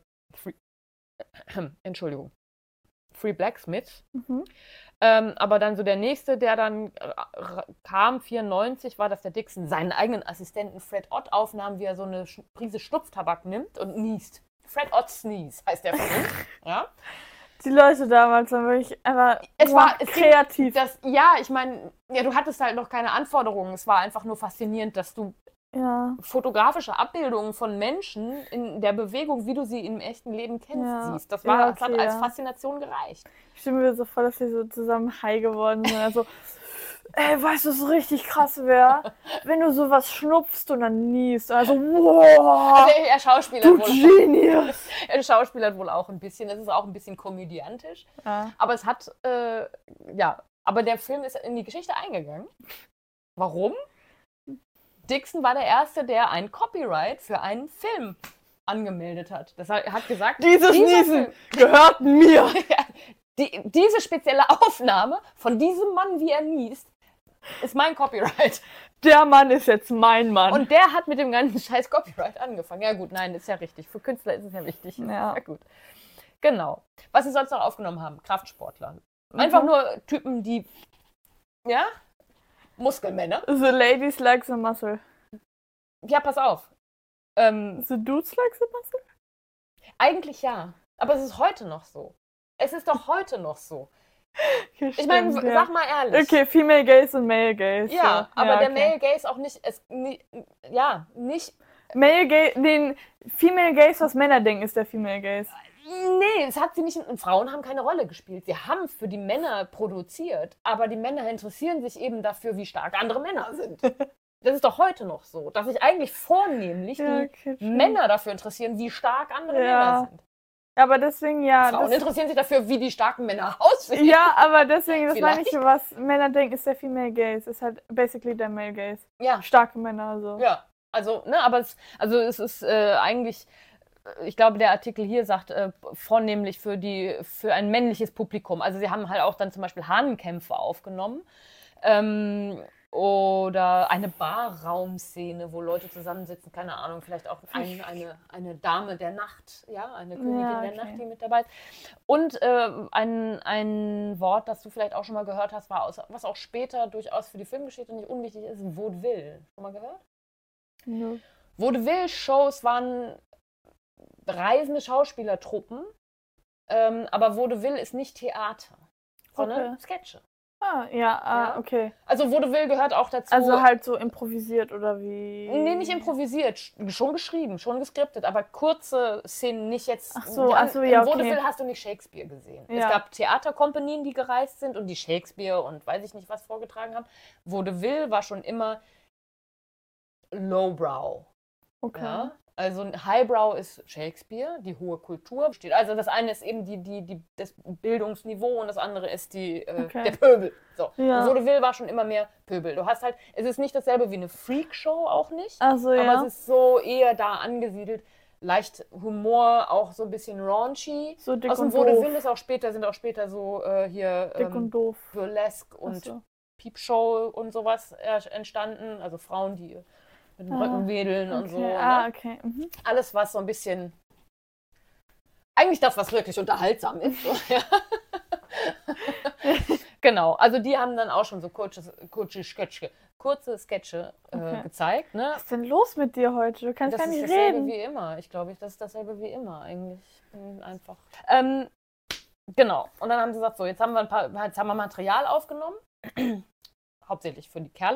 Three Blacksmiths. Aber dann so der nächste, der dann kam, 94, war, dass der Dixon seinen eigenen Assistenten Fred Ott aufnahm, wie er so eine Prise Schnupftabak nimmt und niest. Fred Ott Sneeze heißt der Film. Ja? Die Leute damals waren wirklich einfach kreativ. Ich meine, du hattest halt noch keine Anforderungen. Es war einfach nur faszinierend, dass du Ja. fotografische Abbildungen von Menschen in der Bewegung, wie du sie im echten Leben kennst, siehst. Das Ja, hat als Faszination gereicht. Ich stimme mir so vor, dass wir so zusammen high geworden sind. Also, ey, weißt du, was so richtig krass wäre? Wenn du sowas schnupfst und dann niest. Also, wow, Er schauspielert du wohl. Genius. Er schauspielert wohl auch ein bisschen. Es ist auch ein bisschen komödiantisch. Ja. Aber es hat, aber der Film ist in die Geschichte eingegangen. Warum? Dixon war der Erste, der ein Copyright für einen Film angemeldet hat. Das hat gesagt, Dieses Niesen gehört mir. Diese spezielle Aufnahme von diesem Mann, wie er niest, ist mein Copyright. Der Mann ist jetzt mein Mann. Und der hat mit dem ganzen scheiß Copyright angefangen. Ja gut, nein, ist ja richtig. Für Künstler ist es ja wichtig. Ja. Ja gut. Genau. Was sie sonst noch aufgenommen haben? Kraftsportler. Einfach nur Typen, die, ja, Muskelmänner. The ladies like the muscle. Ja, pass auf. The dudes like the muscle? Eigentlich ja. Aber es ist heute noch so. Es ist doch heute noch so. Okay, Ich meine, stimmt, sag mal ehrlich. Okay, Female Gaze und Male Gaze. Ja, aber der okay. Male Gaze auch nicht, nicht. Male Gaze, den Female Gaze, was Männer denken, ist der Female Gaze. Nee, es hat sie nicht. Frauen haben keine Rolle gespielt. Sie haben für die Männer produziert, aber die Männer interessieren sich eben dafür, wie stark andere Männer sind. Das ist doch heute noch so, dass sich eigentlich vornehmlich die stimmt. Männer dafür interessieren, wie stark andere Ja. Männer sind. Aber deswegen, ja. Frauen interessieren sich dafür, wie die starken Männer aussehen. Ja, aber deswegen, das meine ich, Vielleicht. was Männer denken, ist der Female Gaze. Ist halt basically der Male Gaze. Ja. Starke Männer, so. Ja, also, ne, aber es ist eigentlich, ich glaube, der Artikel hier sagt, vornehmlich für ein männliches Publikum. Also sie haben halt auch dann zum Beispiel Hahnenkämpfe aufgenommen. Oder eine Barraumszene, wo Leute zusammensitzen, keine Ahnung, vielleicht auch eine Dame der Nacht, ja, eine Königin der Nacht, die mit dabei ist. Und ein Wort, das du vielleicht auch schon mal gehört hast, was auch später durchaus für die Filmgeschichte nicht unwichtig ist, Vaudeville. Schon mal gehört? Ja. Vaudeville-Shows waren reisende Schauspielertruppen, aber Vaudeville ist nicht Theater, sondern Sketche. Okay. Also Vaudeville gehört auch dazu. Also halt so improvisiert oder wie? Nee, nicht improvisiert, schon geschrieben, schon geskriptet, aber kurze Szenen, nicht jetzt. Ach so, Im Vaudeville hast du nicht Shakespeare gesehen. Ja. Es gab Theaterkompanien, die gereist sind und die Shakespeare und weiß ich nicht was vorgetragen haben. Vaudeville war schon immer Lowbrow. Okay. Ja? Also Highbrow ist Shakespeare, die hohe Kultur. Also das eine ist eben das Bildungsniveau und das andere ist der Pöbel. So. Ja. Und Vaudeville war schon immer mehr Pöbel. Du hast halt, es ist nicht dasselbe wie eine Freakshow, auch nicht. Also, aber es ist so eher da angesiedelt. Leicht Humor, auch so ein bisschen raunchy. So dick Aus dem und Vaudeville doof. sind auch später so hier Dick und doof. Burlesque und Peepshow und sowas entstanden. Also Frauen, die mit dem Rücken wedeln und so. Ne? Okay. Mhm. Alles, was so ein bisschen. Eigentlich das, was wirklich unterhaltsam ist. So, ja. Genau, also die haben dann auch schon so kurze Sketche gezeigt. Ne? Was ist denn los mit dir heute? Du kannst gar nicht reden. Das ist dasselbe wie immer. Ich glaube, das ist dasselbe wie immer eigentlich. Einfach. Genau, und dann haben sie gesagt, so, jetzt haben wir Material aufgenommen. Hauptsächlich für die Kerle.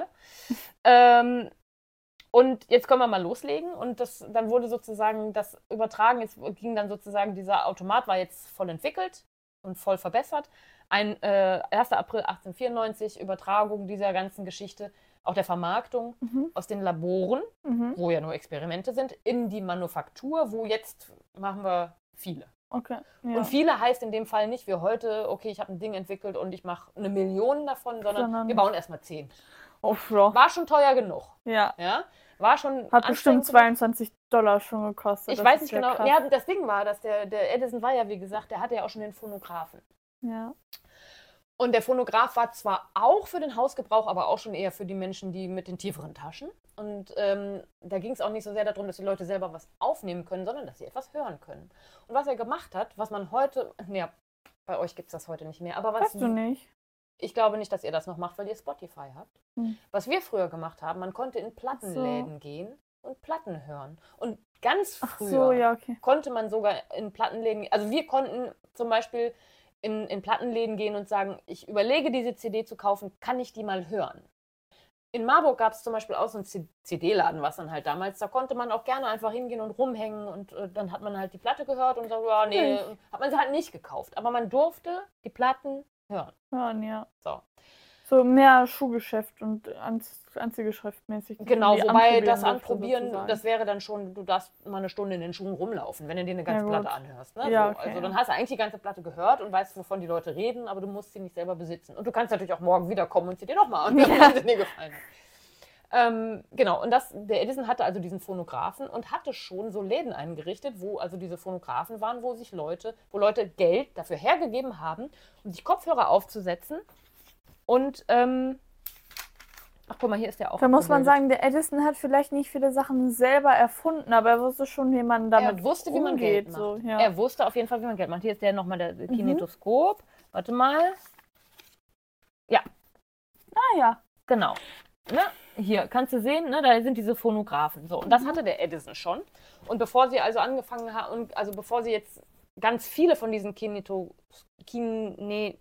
Und jetzt können wir mal loslegen und dann wurde sozusagen das übertragen, es ging dann sozusagen, dieser Automat war jetzt voll entwickelt und voll verbessert. 1. April 1894, Übertragung dieser ganzen Geschichte, auch der Vermarktung aus den Laboren, wo ja nur Experimente sind, in die Manufaktur, wo jetzt machen wir viele. Okay. Ja. Und viele heißt in dem Fall nicht wie heute, okay, ich habe ein Ding entwickelt und ich mache 1 Million davon, sondern wir bauen erstmal 10. Oh, ja. War schon teuer genug. Ja. War schon. Hat bestimmt $22 schon gekostet. Ich weiß nicht genau. Ja, das Ding war, dass der Edison war ja, wie gesagt, der hatte ja auch schon den Phonographen. Ja. Und der Phonograph war zwar auch für den Hausgebrauch, aber auch schon eher für die Menschen, die mit den tieferen Taschen. Und da ging es auch nicht so sehr darum, dass die Leute selber was aufnehmen können, sondern dass sie etwas hören können. Und was er gemacht hat, was man heute, bei euch gibt es das heute nicht mehr, aber was. Weißt du nicht? Ich glaube nicht, dass ihr das noch macht, weil ihr Spotify habt. Was wir früher gemacht haben, man konnte in Plattenläden gehen und Platten hören. Und ganz früher konnte man sogar in Plattenläden, also wir konnten zum Beispiel in Plattenläden gehen und sagen, ich überlege, diese CD zu kaufen, kann ich die mal hören? In Marburg gab es zum Beispiel auch so einen CD-Laden, was dann halt damals, da konnte man auch gerne einfach hingehen und rumhängen und dann hat man halt die Platte gehört und sagt, hat man sie halt nicht gekauft. Aber man durfte die Platten hören, ja. So mehr Schuhgeschäft und Anziehgeschäft mäßig. Genau, wobei das Anprobieren, das wäre dann schon, du darfst mal 1 Stunde in den Schuhen rumlaufen, wenn du dir eine ganze Platte anhörst. Ne? Ja, also dann hast du eigentlich die ganze Platte gehört und weißt, wovon die Leute reden, aber du musst sie nicht selber besitzen. Und du kannst natürlich auch morgen wiederkommen und sie dir nochmal anhören, wenn sie dir gefallen hat. Genau, und der Edison hatte also diesen Phonographen und hatte schon so Läden eingerichtet, wo also diese Phonographen waren, wo Leute Geld dafür hergegeben haben, um sich Kopfhörer aufzusetzen. Und, guck mal, hier ist der auch. Da muss man sagen, der Edison hat vielleicht nicht viele Sachen selber erfunden, aber er wusste schon, wie man damit Er wusste, wie man Geld macht. So, ja. Er wusste auf jeden Fall, wie man Geld macht. Hier ist nochmal der Kinetoskop. Warte mal. Ja. Ah ja. Genau. Ne? Hier, kannst du sehen, ne? Da sind diese Phonographen. So, und das hatte der Edison schon. Und bevor sie also angefangen haben, also bevor sie jetzt ganz viele von diesen Kinetoskopen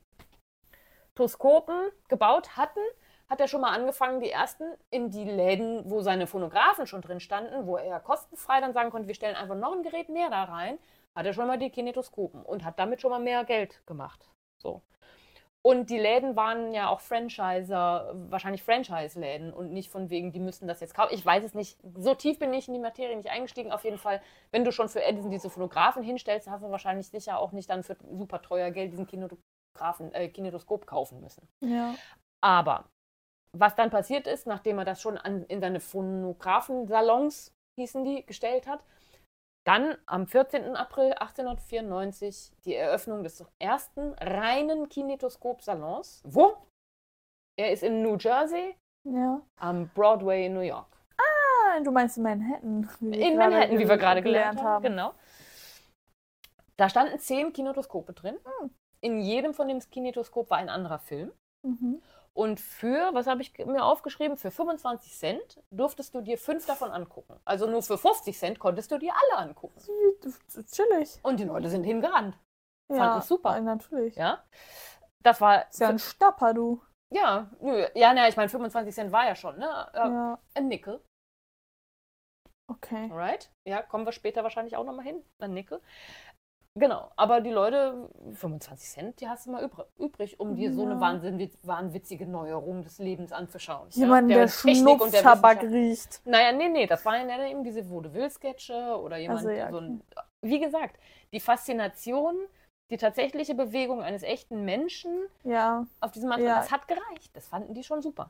gebaut hatten, hat er schon mal angefangen, die ersten in die Läden, wo seine Phonographen schon drin standen, wo er kostenfrei dann sagen konnte, wir stellen einfach noch ein Gerät mehr da rein, hat er schon mal die Kinetoskopen und hat damit schon mal mehr Geld gemacht. So. Und die Läden waren ja auch Franchiser, wahrscheinlich Franchise-Läden und nicht von wegen, die müssten das jetzt kaufen. Ich weiß es nicht, so tief bin ich in die Materie nicht eingestiegen. Auf jeden Fall, wenn du schon für Edison diese Phonographen hinstellst, hast du wahrscheinlich sicher auch nicht dann für super teuer Geld diesen Kinetoskop kaufen müssen. Ja. Aber was dann passiert ist, nachdem er das schon in seine Phonographensalons, hießen die, gestellt hat, dann am 14. April 1894 die Eröffnung des ersten reinen Kinetoskop-Salons. Wo? Er ist in New Jersey Ja. am Broadway in New York. Ah, du meinst in Manhattan. In Manhattan, wie wir gerade gelernt haben. haben. Genau. Da standen 10 Kinetoskope drin. In jedem von dem Kinetoskop war ein anderer Film. Mhm. Und für, was habe ich mir aufgeschrieben, für 25 Cent durftest du dir 5 davon angucken. Also nur für 50 Cent konntest du dir alle angucken. Chillig. Und die Leute sind hingerannt. Ja, Fanden super. natürlich. Ja. Das war. Ist ja ein Stapper, du. Ja, ich meine, 25 Cent war ja schon, ne? Ja. Ein Nickel. Okay. Alright. Ja, kommen wir später wahrscheinlich auch nochmal hin. Ein Nickel. Genau, aber die Leute, 25 Cent, die hast du mal übrig, um dir so eine wahnwitzige Neuerung des Lebens anzuschauen. Jemand, ja? der Schnupftabak riecht. Naja, nee, das waren ja eben diese Vaudeville-Sketche oder jemand, Also, ja, so ein, wie gesagt, die Faszination, die tatsächliche Bewegung eines echten Menschen auf diesem Material, das hat gereicht. Das fanden die schon super.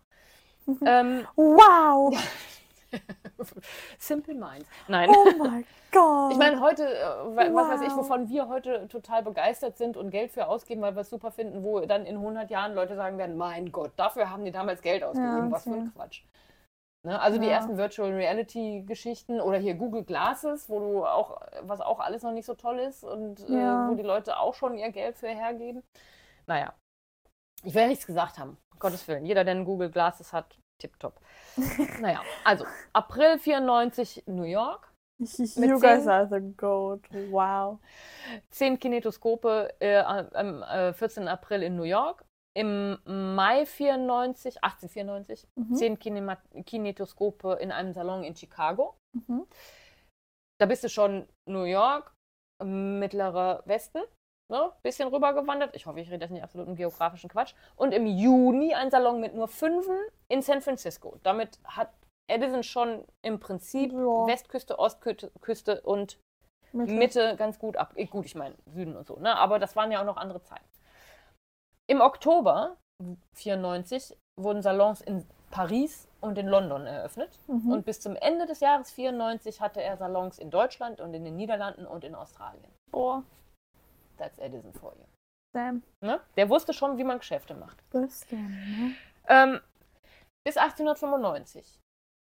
Wow! Simple Minds. Nein. Oh mein Gott! Ich meine, heute, was weiß ich, wovon wir heute total begeistert sind und Geld für ausgeben, weil wir es super finden, wo dann in 100 Jahren Leute sagen werden, mein Gott, dafür haben die damals Geld ausgegeben. Was für ein Quatsch. Ne? Also die ersten Virtual Reality Geschichten oder hier Google Glasses, wo du auch, was auch alles noch nicht so toll ist und wo die Leute auch schon ihr Geld für hergeben. Naja, ich will ja nichts gesagt haben, um Gottes Willen. Jeder, der einen Google Glasses hat, tipptopp. Naja, also April 94 New York. You guys are the goat. Wow. 10 Kinetoskope am 14. April in New York. Im Mai 1894, 10 Kinetoskope in einem Salon in Chicago. Da bist du schon New York, mittlerer Westen, ne? Bisschen rübergewandert. Ich hoffe, ich rede jetzt nicht absolut im geografischen Quatsch. Und im Juni ein Salon mit nur 5 in San Francisco. Damit hat Edison schon im Prinzip Westküste, Ostküste und Mitte ganz gut ab. Gut, ich meine Süden und so, ne? Aber das waren ja auch noch andere Zeiten. Im Oktober 94 wurden Salons in Paris und in London eröffnet. Und bis zum Ende des Jahres 94 hatte er Salons in Deutschland und in den Niederlanden und in Australien. Boah. That's Edison for you. Damn. Ne? Der wusste schon, wie man Geschäfte macht. Bisschen, ne? Bis 1895.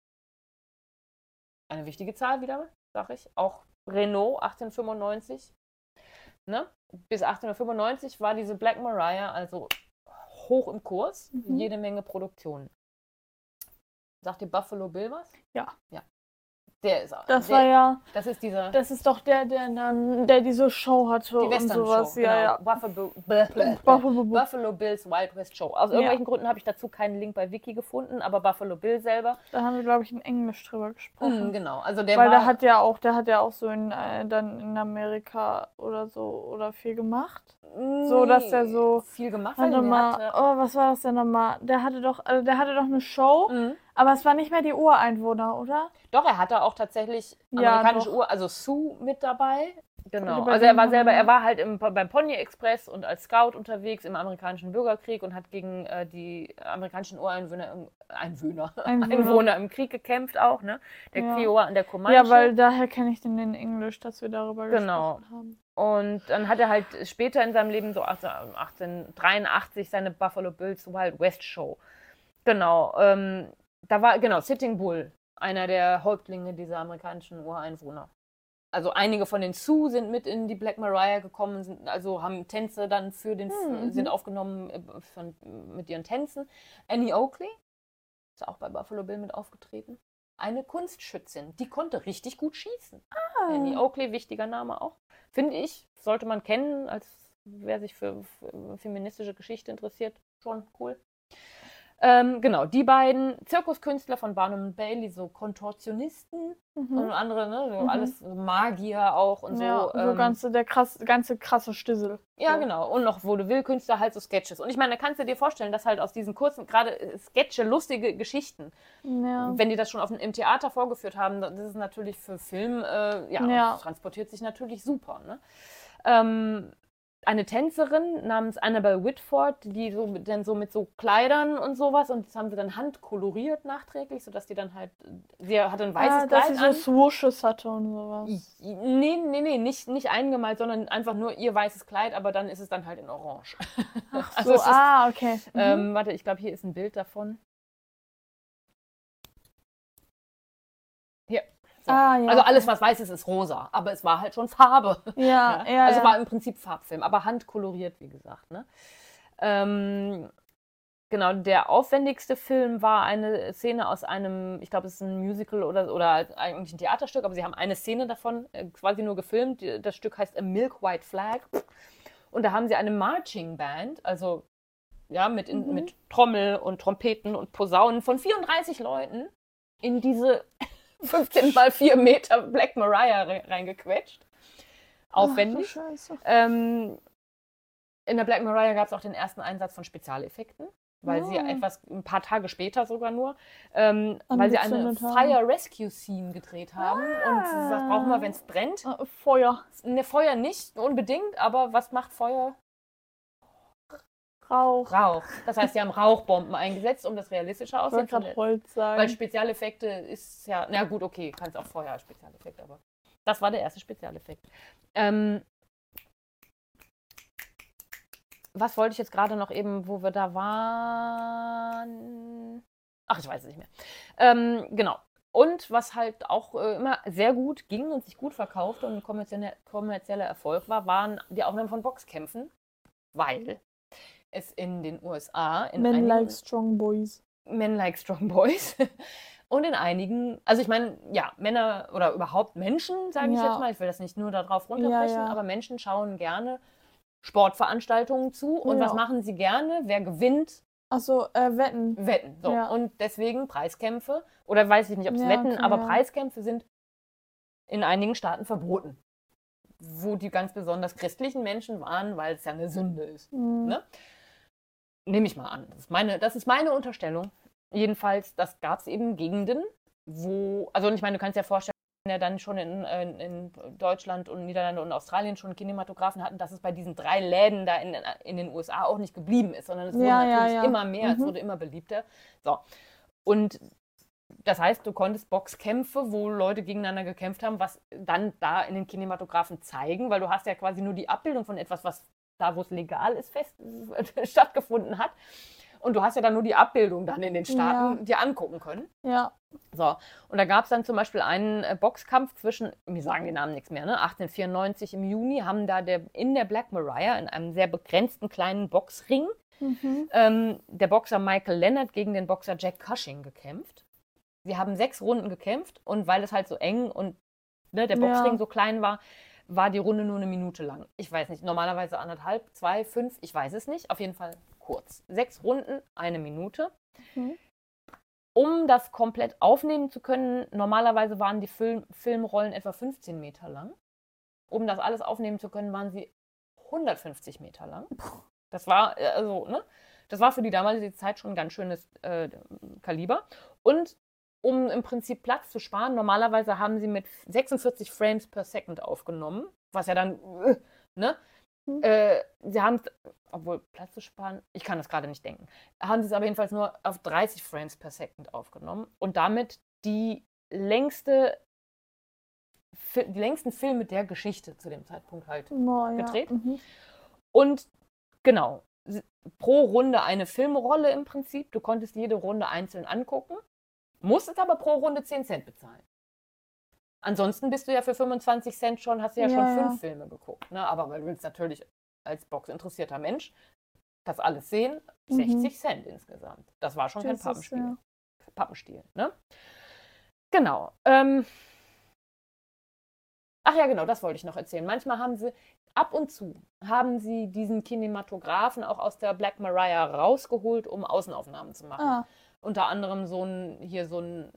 Eine wichtige Zahl wieder, sag ich. Auch Renault 1895. Ne? Bis 1895 war diese Black Maria also hoch im Kurs. Jede Menge Produktionen. Sagt dir Buffalo Bill was? Ja. Der ist das ist dieser. Das ist doch der diese Show hatte Die und Western sowas. Show, Ja. Buffalo Bills Wild West Show. Aus irgendwelchen Gründen habe ich dazu keinen Link bei Wiki gefunden, aber Buffalo Bill selber. Da haben wir, glaube ich, in Englisch drüber gesprochen. Genau. Also der hat ja auch so dann in Amerika oder so oder viel gemacht. So, dass der so viel gemacht hat. Was war das denn nochmal? Der hatte doch eine Show, aber es war nicht mehr die Ureinwohner, oder? Doch, er hatte auch tatsächlich amerikanische also Sue mit dabei. Genau. Also er war halt beim Pony Express und als Scout unterwegs im amerikanischen Bürgerkrieg und hat gegen die amerikanischen Einwohner im Krieg gekämpft auch, ne? Der Kiowa und der Comanche. Ja, weil daher kenne ich den in Englisch, dass wir darüber gesprochen haben. Und dann hat er halt später in seinem Leben, so 1883, seine Buffalo Bills Wild West Show. Genau. Da war, Sitting Bull, einer der Häuptlinge dieser amerikanischen Ureinwohner. Also einige von den Sioux sind mit in die Black Maria gekommen, haben Tänze dann sind aufgenommen mit ihren Tänzen. Annie Oakley ist auch bei Buffalo Bill mit aufgetreten. Eine Kunstschützin, die konnte richtig gut schießen. Annie Oakley, wichtiger Name auch. Finde ich, sollte man kennen, als wer sich für feministische Geschichte interessiert. Schon cool. Genau, die beiden Zirkuskünstler von Barnum & Bailey, so Kontortionisten und andere, ne, so alles so Magier auch und so. Ja, der ganze krasse Stissel. Ja, so. Genau. Und noch Vaudeville-Künstler, halt so Sketches. Und ich meine, da kannst du dir vorstellen, dass halt aus diesen kurzen, gerade Sketche, lustige Geschichten, wenn die das schon im Theater vorgeführt haben, das ist natürlich für Film, transportiert sich natürlich super, ne? Eine Tänzerin namens Annabelle Whitford, die so mit so Kleidern und sowas, und das haben sie dann handkoloriert nachträglich, sodass die dann halt, sie hatte ein weißes Kleid dass sie so Swooshes hatte und sowas. Nee, nicht eingemalt, sondern einfach nur ihr weißes Kleid, aber dann ist es dann halt in Orange. Ach so, okay. Warte, ich glaube, hier ist ein Bild davon. So. Ah, ja. Also alles, was weiß ist, ist rosa, aber es war halt schon Farbe. Ja, Also war im Prinzip Farbfilm, aber handkoloriert, wie gesagt. Ne? Genau, der aufwendigste Film war eine Szene aus einem, ich glaube, es ist ein Musical oder eigentlich ein Theaterstück, aber sie haben eine Szene davon quasi nur gefilmt. Das Stück heißt A Milk White Flag. Und da haben sie eine Marching Band, also ja, mit Trommel und Trompeten und Posaunen von 34 Leuten in diese 15 mal 4 Meter Black Maria reingequetscht. Aufwendig. Ach, Scheiße. In der Black Maria gab es auch den ersten Einsatz von Spezialeffekten, weil sie ein paar Tage später sogar nur, weil sie eine Fire Rescue Scene gedreht haben. Und was brauchen wir, wenn es brennt? Feuer. Ne, Feuer nicht unbedingt, aber was macht Feuer? Rauch. Das heißt, sie haben Rauchbomben eingesetzt, um das realistischer aussehen zu lassen. Holz sagen. Weil Spezialeffekte ist ja, na gut, okay, kannst auch Feuer als Spezialeffekt, aber das war der erste Spezialeffekt. Was wollte ich jetzt gerade noch eben, wo wir da waren? Ach, ich weiß es nicht mehr. Genau. Und was halt auch immer sehr gut ging und sich gut verkaufte und ein kommerzieller Erfolg war, waren die Aufnahmen von Boxkämpfen, weil es in den USA in Men like strong boys. Men like strong boys und in einigen, also ich meine, ja, Männer oder überhaupt Menschen, sage ich jetzt mal, ich will das nicht nur darauf runterbrechen, aber Menschen schauen gerne Sportveranstaltungen zu und was machen sie gerne? Wer gewinnt? Achso, Wetten. Wetten, so. Ja. Und deswegen Preiskämpfe, oder weiß ich nicht, ob es Wetten, aber Preiskämpfe sind in einigen Staaten verboten. Wo die ganz besonders christlichen Menschen waren, weil es ja eine Sünde ist. Ne? Nehme ich mal an. Das ist meine Unterstellung. Jedenfalls, das gab es eben Gegenden, wo, also ich meine, du kannst dir vorstellen, ja dann schon in Deutschland und Niederlande und Australien schon Kinematographen hatten, dass es bei diesen 3 Läden da in den USA auch nicht geblieben ist, sondern es wurde natürlich immer mehr, es wurde immer beliebter. So. Und das heißt, du konntest Boxkämpfe, wo Leute gegeneinander gekämpft haben, was dann da in den Kinematographen zeigen, weil du hast ja quasi nur die Abbildung von etwas, was da, wo es legal ist, stattgefunden hat. Und du hast ja dann nur die Abbildung dann in den Staaten dir angucken können. Ja. So, und da gab es dann zum Beispiel einen Boxkampf zwischen, mir sagen die Namen nichts mehr, ne? 1894 im Juni haben da in der Black Maria in einem sehr begrenzten kleinen Boxring der Boxer Michael Leonard gegen den Boxer Jack Cushing gekämpft. Sie haben 6 Runden gekämpft und weil es halt so eng und der Boxring so klein war, war die Runde nur 1 Minute lang. Ich weiß nicht, normalerweise 1,5, 2, 5, ich weiß es nicht. Auf jeden Fall kurz. 6 Runden, 1 Minute. Um das komplett aufnehmen zu können, normalerweise waren die Filmrollen etwa 15 Meter lang. Um das alles aufnehmen zu können, waren sie 150 Meter lang. Das war, das war für die damalige Zeit schon ein ganz schönes Kaliber. Und um im Prinzip Platz zu sparen, normalerweise haben sie mit 46 Frames per Second aufgenommen, was ja dann, sie haben es, obwohl Platz zu sparen, ich kann das gerade nicht denken, haben sie es aber jedenfalls nur auf 30 Frames per Second aufgenommen und damit die längsten Filme der Geschichte zu dem Zeitpunkt halt gedreht. Und genau, pro Runde eine Filmrolle im Prinzip. Du konntest jede Runde einzeln angucken, musstest aber pro Runde 10 Cent bezahlen. Ansonsten bist du ja für 25 Cent schon, hast du ja schon 5 Filme geguckt. Ne? Aber weil du willst natürlich als boxinteressierter Mensch das alles sehen, 60 Cent insgesamt. Das war schon kein Pappenspiel. Pappenstiel, ne? Genau. Ach ja, genau, das wollte ich noch erzählen. Manchmal ab und zu haben sie diesen Kinematographen auch aus der Black Maria rausgeholt, um Außenaufnahmen zu machen. Unter anderem so ein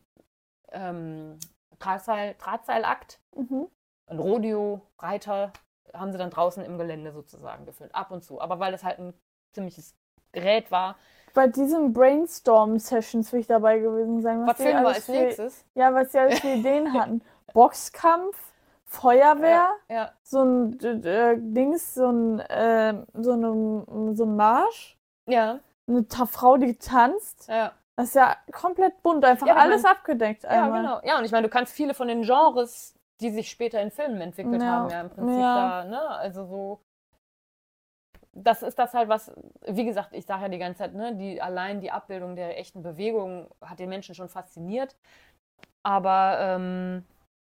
Drahtseilakt, ein Rodeo-Reiter haben sie dann draußen im Gelände sozusagen gefilmt, ab und zu. Aber weil das halt ein ziemliches Gerät war. Bei diesen Brainstorm-Sessions will ich dabei gewesen sein. Was filmen wir als nächstes? Ja, was sie alles für Ideen hatten. Boxkampf, Feuerwehr, so ein Dings, so ein Marsch. Ja. Eine Frau, die tanzt. Ja. Das ist ja komplett bunt, einfach alles abgedeckt einmal. Ja, genau. Ja, und ich meine, du kannst viele von den Genres, die sich später in Filmen entwickelt haben, ja im Prinzip da, ne? Also so, das ist das halt, was, wie gesagt, ich sage ja die ganze Zeit, ne, allein die Abbildung der echten Bewegung hat den Menschen schon fasziniert. Aber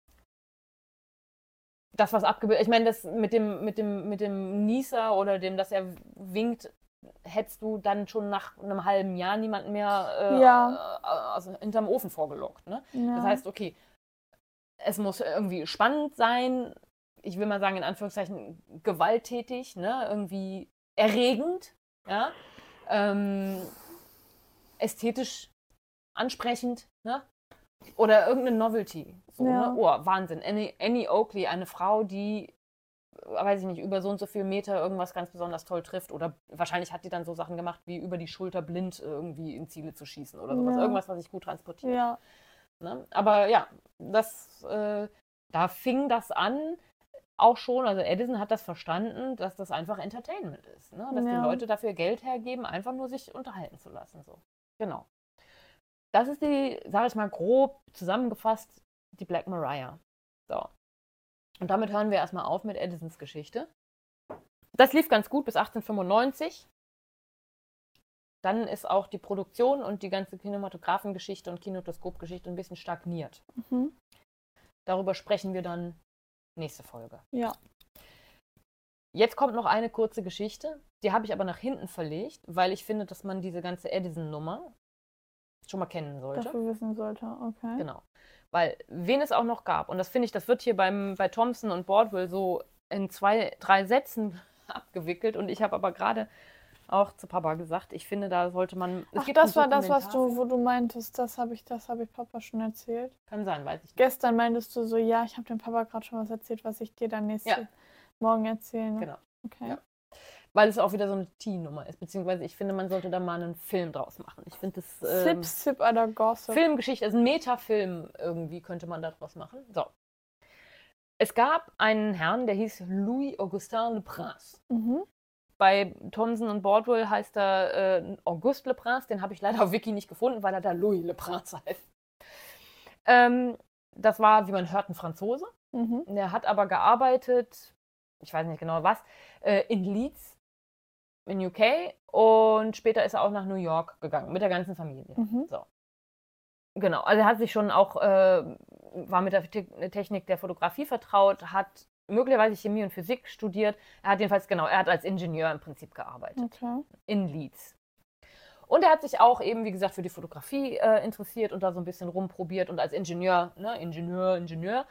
das, was abgebildet, ich meine, das mit dem Nieser oder dem, dass er winkt, hättest du dann schon nach einem halben Jahr niemanden mehr Ja. also hinterm Ofen vorgelockt. Ne? Ja. Das heißt, okay, es muss irgendwie spannend sein, ich will mal sagen, in Anführungszeichen gewalttätig, ne? Irgendwie erregend, ja? Ästhetisch ansprechend, ne? Oder irgendeine Novelty. So, Ja. ne? Oh, Wahnsinn. Annie Oakley, eine Frau, die, weiß ich nicht, über so und so viel Meter irgendwas ganz besonders toll trifft. Oder wahrscheinlich hat die dann so Sachen gemacht, wie über die Schulter blind irgendwie in Ziele zu schießen oder sowas. Ja. Irgendwas, was sich gut transportiert. Ja. Ne? Aber ja, da fing das an, auch schon, also Edison hat das verstanden, dass das einfach Entertainment ist. Ne? Dass die Ja. Leute dafür Geld hergeben, einfach nur sich unterhalten zu lassen. So. Genau. Das ist die, sage ich mal grob zusammengefasst, die Black Mariah. So. Und damit hören wir erstmal auf mit Edisons Geschichte. Das lief ganz gut bis 1895. Dann ist auch die Produktion und die ganze Kinematographengeschichte und Kinetoskopgeschichte ein bisschen stagniert. Mhm. Darüber sprechen wir dann nächste Folge. Ja. Jetzt kommt noch eine kurze Geschichte. Die habe ich aber nach hinten verlegt, weil ich finde, dass man diese ganze Edison-Nummer schon mal kennen sollte. Dafür wissen sollte, okay. Genau. Weil, wen es auch noch gab, und das finde ich, das wird hier bei Thompson und Bordwell so in 2, 3 Sätzen abgewickelt. Und ich habe aber gerade auch zu Papa gesagt, ich finde, da sollte man. Ach, das war das, wo du meintest, das habe ich Papa schon erzählt. Kann sein, weiß ich nicht. Gestern meintest du so, ja, ich habe dem Papa gerade schon was erzählt, was ich dir dann morgen erzählen. Genau. Okay. Ja. Weil es auch wieder so eine Teen-Nummer ist, beziehungsweise ich finde, man sollte da mal einen Film draus machen. Ich finde das Sip oder Gossip. Filmgeschichte, also ein Metafilm irgendwie könnte man daraus machen. So. Es gab einen Herrn, der hieß Louis-Augustin Le Prince. Mhm. Bei Thomson und Bordwell heißt er Auguste Le Prince, den habe ich leider auf Wiki nicht gefunden, weil er da Louis Le Prince heißt. Das war, wie man hört, ein Franzose. Mhm. Der hat aber gearbeitet, ich weiß nicht genau was, in Leeds in UK und später ist er auch nach New York gegangen mit der ganzen Familie. Mhm. So. Genau, also er hat sich schon auch, war mit der Technik der Fotografie vertraut, hat möglicherweise Chemie und Physik studiert. Er hat jedenfalls, genau, er hat als Ingenieur im Prinzip gearbeitet. Okay. In Leeds. Und er hat sich auch eben, wie gesagt, für die Fotografie interessiert und da so ein bisschen rumprobiert und als Ingenieur, ne, Ingenieur,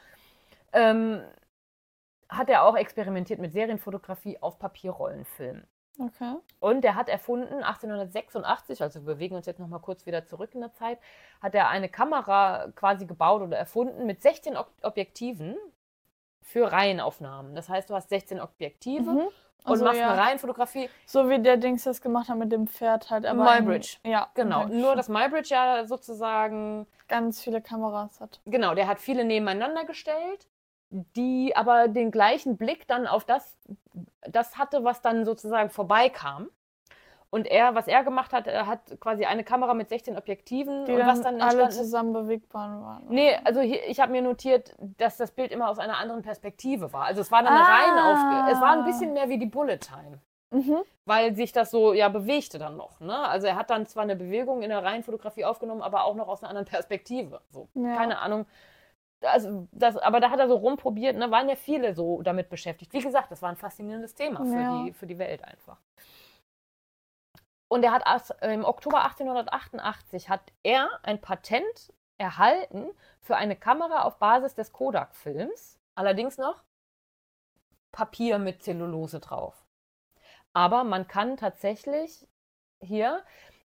hat er auch experimentiert mit Serienfotografie auf Papierrollenfilm. Okay. Und er hat erfunden, 1886, also wir bewegen uns jetzt nochmal kurz wieder zurück in der Zeit, hat er eine Kamera quasi gebaut oder erfunden mit 16 Objektiven für Reihenaufnahmen. Das heißt, du hast 16 Objektive und Also, machst ja, eine Reihenfotografie. so wie der Dings das gemacht hat mit dem Pferd halt. Aber Muybridge. Ja. Genau, okay. nur dass Muybridge ja sozusagen, Ganz viele Kameras hat. genau, der hat viele nebeneinander gestellt, die aber den gleichen Blick dann auf das hatte, was dann sozusagen vorbeikam. Und was er gemacht hat, er hat quasi eine Kamera mit 16 Objektiven Die und dann was dann alle entstanden ist. zusammen bewegbar waren. Nee, also ich habe mir notiert, dass das Bild immer aus einer anderen Perspektive war. Also es war dann eine es war ein bisschen mehr wie die Bullet Time. Mhm. Weil sich das so ja bewegte dann noch. Ne? Also er hat dann zwar eine Bewegung in der Reihenfotografie aufgenommen, aber auch noch aus einer anderen Perspektive. So, Ja. keine Ahnung. Also aber da hat er so rumprobiert, ne? Waren ja viele so damit beschäftigt. Wie gesagt, das war ein faszinierendes Thema für die Welt einfach. Und er hat im Oktober 1888 hat er ein Patent erhalten für eine Kamera auf Basis des Kodak-Films. Allerdings noch Papier mit Zellulose drauf. Aber man kann tatsächlich hier,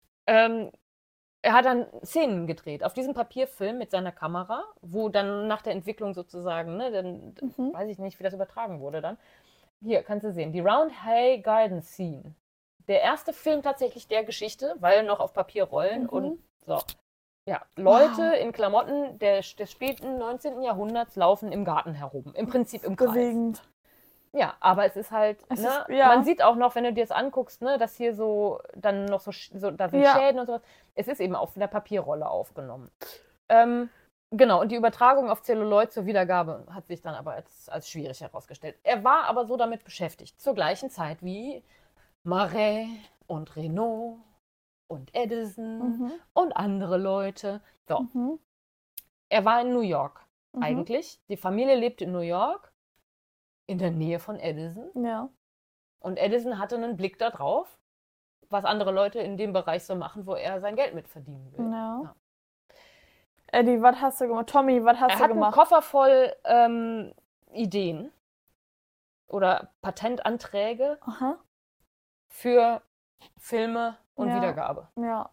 er hat dann Szenen gedreht auf diesem Papierfilm mit seiner Kamera, wo dann nach der Entwicklung sozusagen, ne, dann weiß ich nicht, wie das übertragen wurde dann. Hier, kannst du sehen, die Roundhay Garden Scene. Der erste Film tatsächlich der Geschichte, weil noch auf Papierrollen und so. Ja, Leute in Klamotten des späten 19. Jahrhunderts laufen im Garten herum. Im Prinzip im Kreis. Bewegend. Ja, aber es ist halt, man sieht auch noch, wenn du dir das anguckst, ne, dass hier so dann noch so da sind Schäden und sowas. Es ist eben auf der Papierrolle aufgenommen. Genau, und die Übertragung auf Zelluloid zur Wiedergabe hat sich dann aber als schwierig herausgestellt. Er war aber so damit beschäftigt, zur gleichen Zeit wie Marais und Renault und Edison und andere Leute. So. Er war in New York eigentlich. Die Familie lebt in New York. in der Nähe von Edison. Ja. Und Edison hatte einen Blick da drauf, was andere Leute in dem Bereich so machen, wo er sein Geld mit verdienen will. Ja. Eddie, was hast du gemacht? Tommy, was hast Er du hat einen gemacht? Koffer voll Ideen oder Patentanträge Aha. für Filme und Ja. Wiedergabe. Ja.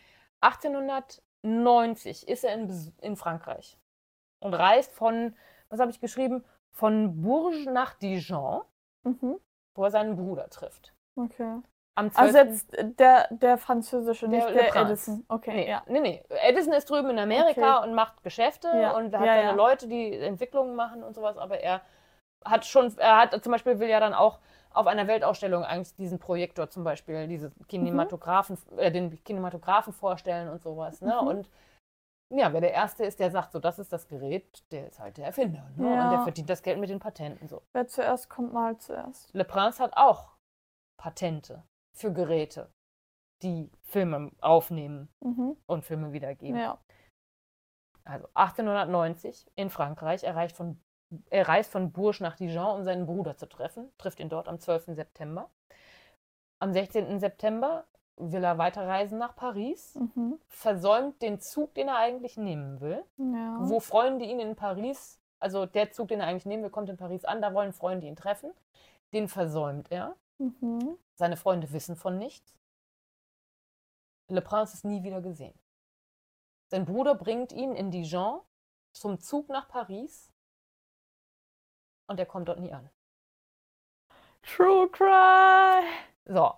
1890 ist er in Frankreich und reist von, was habe ich geschrieben, von Bourges nach Dijon, Mhm. wo er seinen Bruder trifft. Okay. Am 12. Also jetzt der französische, nicht Der der Le Prince. Edison. Okay, Nee, ja. nee. Edison ist drüben in Amerika Okay. und macht Geschäfte Ja. und hat Ja, seine ja. Leute, die Entwicklungen machen und sowas, aber er hat zum Beispiel will ja dann auch auf einer Weltausstellung eigentlich diesen Projektor zum Beispiel, den Kinematographen vorstellen und sowas, ne? Mhm. Und ja, wer der Erste ist, der sagt so, das ist das Gerät, der ist halt der Erfinder, ne? Ja. Und der verdient das Geld mit den Patenten, so. Wer zuerst kommt, mal zuerst. Le Prince hat auch Patente für Geräte, die Filme aufnehmen Mhm. und Filme wiedergeben. Ja. Also 1890 in Frankreich, er reist von Bourges nach Dijon, um seinen Bruder zu treffen, trifft ihn dort am 12. September. Am 16. September will er weiterreisen nach Paris, Mhm. versäumt den Zug, den er eigentlich nehmen will, Ja. wo Freunde ihn in Paris, also der Zug, den er eigentlich nehmen will, kommt in Paris an, da wollen Freunde ihn treffen, den versäumt er. Mhm. Seine Freunde wissen von nichts. Le Prince ist nie wieder gesehen. Sein Bruder bringt ihn in Dijon zum Zug nach Paris und er kommt dort nie an. True Cry. So.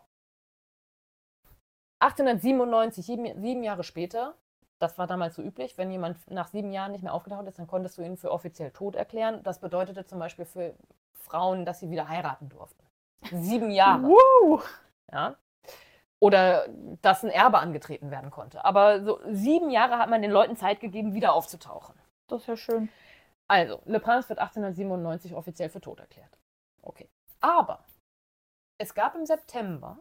1897, 7 Jahre später, das war damals so üblich, wenn jemand nach 7 Jahren nicht mehr aufgetaucht ist, dann konntest du ihn für offiziell tot erklären. Das bedeutete zum Beispiel für Frauen, dass sie wieder heiraten durften. 7 Jahre. Woo. Ja. Oder dass ein Erbe angetreten werden konnte. Aber so 7 Jahre hat man den Leuten Zeit gegeben, wieder aufzutauchen. Das ist ja schön. Also, Le Prince wird 1897 offiziell für tot erklärt. Okay. Aber es gab im September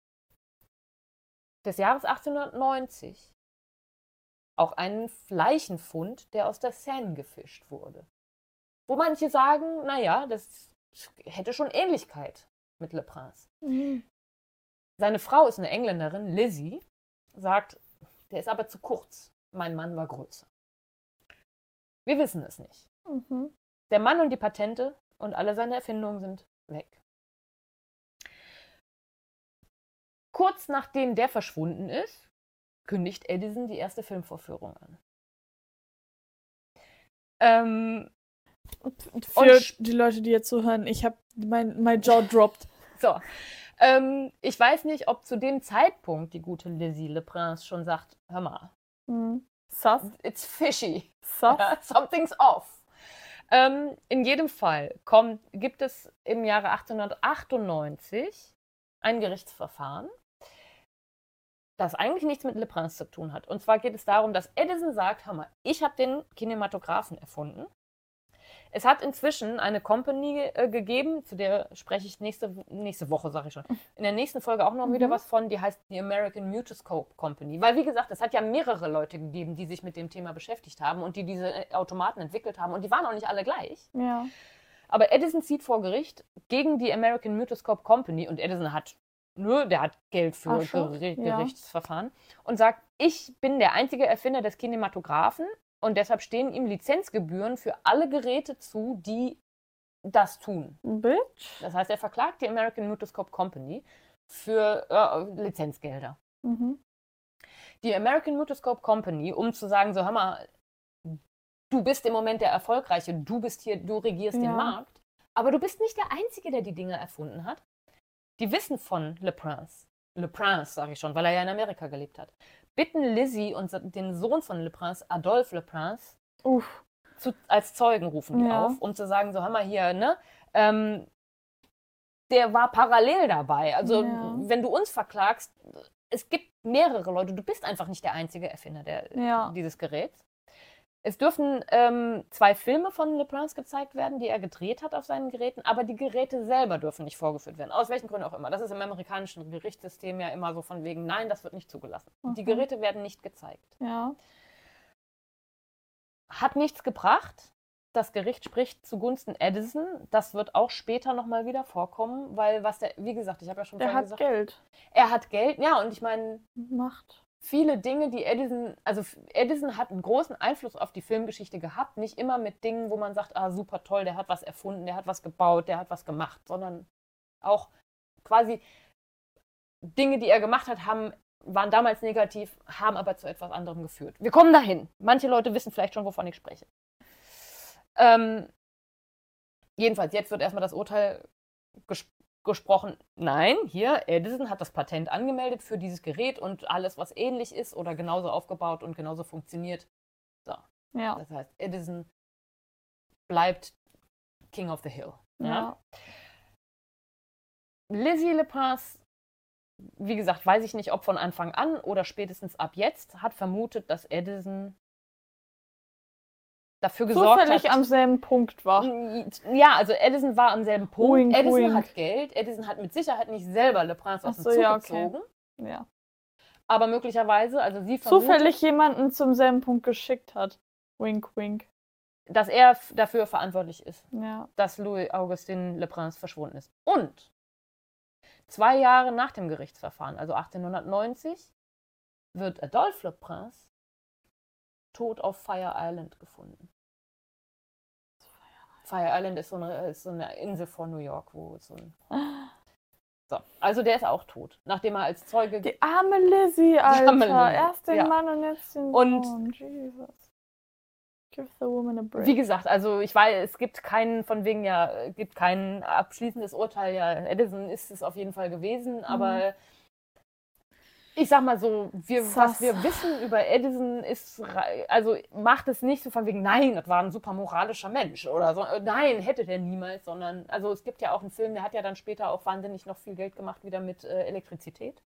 des Jahres 1890 auch einen Leichenfund, der aus der Seine gefischt wurde. Wo manche sagen, naja, das hätte schon Ähnlichkeit mit Le Prince. Mhm. Seine Frau ist eine Engländerin, Lizzie, sagt, der ist aber zu kurz. Mein Mann war größer. Wir wissen es nicht. Mhm. Der Mann und die Patente und alle seine Erfindungen sind weg. Kurz nachdem der verschwunden ist, kündigt Edison die erste Filmvorführung an. Für die Leute, die jetzt zuhören, ich habe mein Jaw dropped. So. Ich weiß nicht, ob zu dem Zeitpunkt die gute Lizzie Le Prince schon sagt, hör mal, Sus. it's fishy. Sus. Something's off. In jedem Fall gibt es im Jahre 1898 ein Gerichtsverfahren, das eigentlich nichts mit Le Prince zu tun hat. Und zwar geht es darum, dass Edison sagt, hör mal, ich habe den Kinematographen erfunden. Es hat inzwischen eine Company gegeben, zu der spreche ich nächste Woche, sage ich schon, in der nächsten Folge auch noch wieder was von, die heißt die American Mutoscope Company. Weil, wie gesagt, es hat ja mehrere Leute gegeben, die sich mit dem Thema beschäftigt haben und die diese Automaten entwickelt haben. Und die waren auch nicht alle gleich. Ja. Aber Edison zieht vor Gericht gegen die American Mutoscope Company und Edison hat Geld für Gerichtsverfahren und sagt, ich bin der einzige Erfinder des Kinematographen und deshalb stehen ihm Lizenzgebühren für alle Geräte zu, die das tun. Bitch. Das heißt, er verklagt die American Mutoscope Company für Lizenzgelder. Mhm. Die American Mutoscope Company, um zu sagen, so hör mal, du bist im Moment der Erfolgreiche, du bist hier, du regierst den Markt, aber du bist nicht der Einzige, der die Dinge erfunden hat. Die wissen von Le Prince. Le Prince, sage ich schon, weil er ja in Amerika gelebt hat. Bitten Lizzie und den Sohn von Le Prince, Adolphe Le Prince, als Zeugen rufen die auf, um zu sagen, so hör mal hier, ne? Der war parallel dabei. Also wenn du uns verklagst, es gibt mehrere Leute, du bist einfach nicht der einzige Erfinder dieses Geräts. Es dürfen 2 Filme von Le Prince gezeigt werden, die er gedreht hat auf seinen Geräten, aber die Geräte selber dürfen nicht vorgeführt werden. Aus welchen Gründen auch immer. Das ist im amerikanischen Gerichtssystem ja immer so von wegen, nein, das wird nicht zugelassen. Die Geräte werden nicht gezeigt. Ja. Hat nichts gebracht. das Gericht spricht zugunsten Edison. Das wird auch später nochmal wieder vorkommen, weil wie gesagt, ich habe ja schon Der vorhin hat gesagt, Geld. er hat Geld, ja, und ich meine, Macht. viele Dinge, die Edison hat einen großen Einfluss auf die Filmgeschichte gehabt, nicht immer mit Dingen, wo man sagt, super toll, der hat was erfunden, der hat was gebaut, der hat was gemacht, sondern auch quasi Dinge, die er gemacht hat, waren damals negativ, haben aber zu etwas anderem geführt. Wir kommen dahin. Manche Leute wissen vielleicht schon, wovon ich spreche. Jedenfalls, jetzt wird erstmal das Urteil gesprochen. Nein, hier, Edison hat das Patent angemeldet für dieses Gerät und alles, was ähnlich ist oder genauso aufgebaut und genauso funktioniert. So. Ja. Das heißt, Edison bleibt King of the Hill. Ja? Lizzie LePage, wie gesagt, weiß ich nicht, ob von Anfang an oder spätestens ab jetzt, hat vermutet, dass Edison dafür gesorgt Zufällig hat. am selben Punkt war. Ja, also Edison war am selben Punkt. Wink, Edison wink. hat Geld. Edison hat mit Sicherheit nicht selber LePage aus dem so, Zug ja, okay. gezogen. Ja. Aber möglicherweise, also sie vermutet, Zufällig jemanden zum selben Punkt geschickt hat. Wink, wink. dass er dafür verantwortlich ist, Ja. dass Louis-Augustin LePage verschwunden ist. Und 2 Jahre nach dem Gerichtsverfahren, also 1890, wird Adolphe LePage tot auf Fire Island gefunden. Fire Island ist so eine Insel vor New York, wo so. Also der ist auch tot, nachdem er als Zeuge... Die arme Lizzie, Alter. arme Lizzie, Erst den ja. Mann und jetzt den Und- Sohn. Jesus. Give the woman a break. Wie gesagt, also ich weiß, es gibt kein abschließendes Urteil. Ja, Edison ist es auf jeden Fall gewesen, aber ich sag mal so, was wir wissen über Edison ist, also macht es nicht so von wegen, nein, das war ein super moralischer Mensch oder so. Nein, hätte der niemals, sondern, also es gibt ja auch einen Film, der hat ja dann später auch wahnsinnig noch viel Geld gemacht, wieder mit Elektrizität.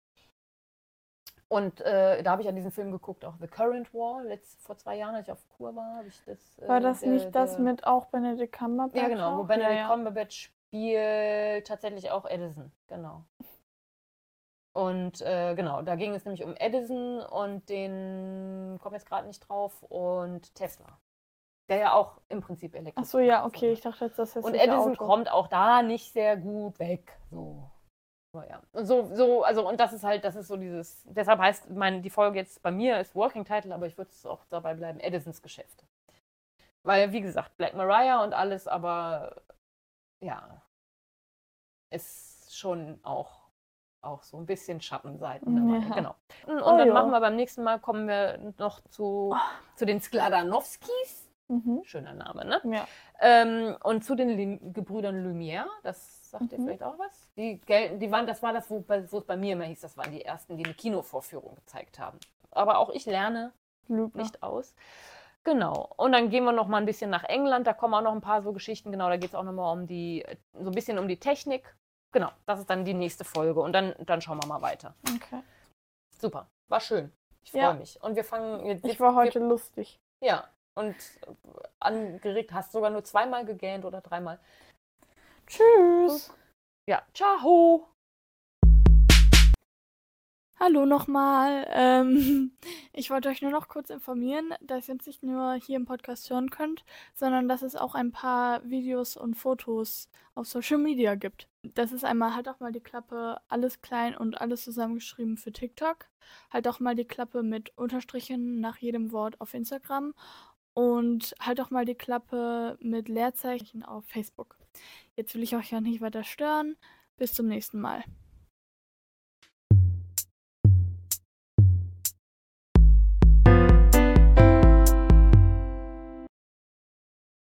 Und da habe ich ja diesen Film geguckt, auch The Current War, vor 2 Jahren, als ich auf Kur war, habe ich das... War das nicht das mit auch Benedict Cumberbatch? Ja, genau, wo auch? Benedict ja. Cumberbatch spielt tatsächlich auch Edison, genau. Und genau, da ging es nämlich um Edison und den, komme jetzt gerade nicht drauf, und Tesla, der ja auch im Prinzip elektrisch Ach so, ja, okay, ich dachte jetzt, das ist und das Edison Auto. kommt auch da nicht sehr gut weg, so. Ja. Und das ist so dieses, deshalb heißt die Folge jetzt bei mir ist Working Title, aber ich würde es auch dabei bleiben, Edisons Geschäfte. Weil, wie gesagt, Black Mariah und alles, aber ja, ist schon auch so ein bisschen Schattenseiten dabei. Ja. Genau. Und Oh dann ja. machen wir beim nächsten Mal, kommen wir noch zu den Skladanowskis. Mhm. Schöner Name, ne? Ja. Und zu den Gebrüdern Lumière, das sagt ihr vielleicht auch was? Das war das, wo es bei mir immer hieß, das waren die ersten, die eine Kinovorführung gezeigt haben. Aber auch ich lerne Lügner. nicht aus. Genau. Und dann gehen wir noch mal ein bisschen nach England, da kommen auch noch ein paar so Geschichten, genau, da geht es auch noch mal so ein bisschen um die Technik. Genau, das ist dann die nächste Folge und dann schauen wir mal weiter. Okay. Super, war schön. Ich Ja. freue mich. Und wir fangen jetzt... Ich war heute lustig. Ja, und angeregt, hast sogar nur 2-mal gegähnt oder 3-mal. Tschüss. Ja, ciao. Hallo nochmal. Ich wollte euch nur noch kurz informieren, dass ihr uns nicht nur hier im Podcast hören könnt, sondern dass es auch ein paar Videos und Fotos auf Social Media gibt. Das ist einmal halt auch mal die Klappe alles klein und alles zusammengeschrieben für TikTok. Halt auch mal die Klappe mit Unterstrichen nach jedem Wort auf Instagram. Und halt auch mal die Klappe mit Leerzeichen auf Facebook. Jetzt will ich euch ja nicht weiter stören. Bis zum nächsten Mal.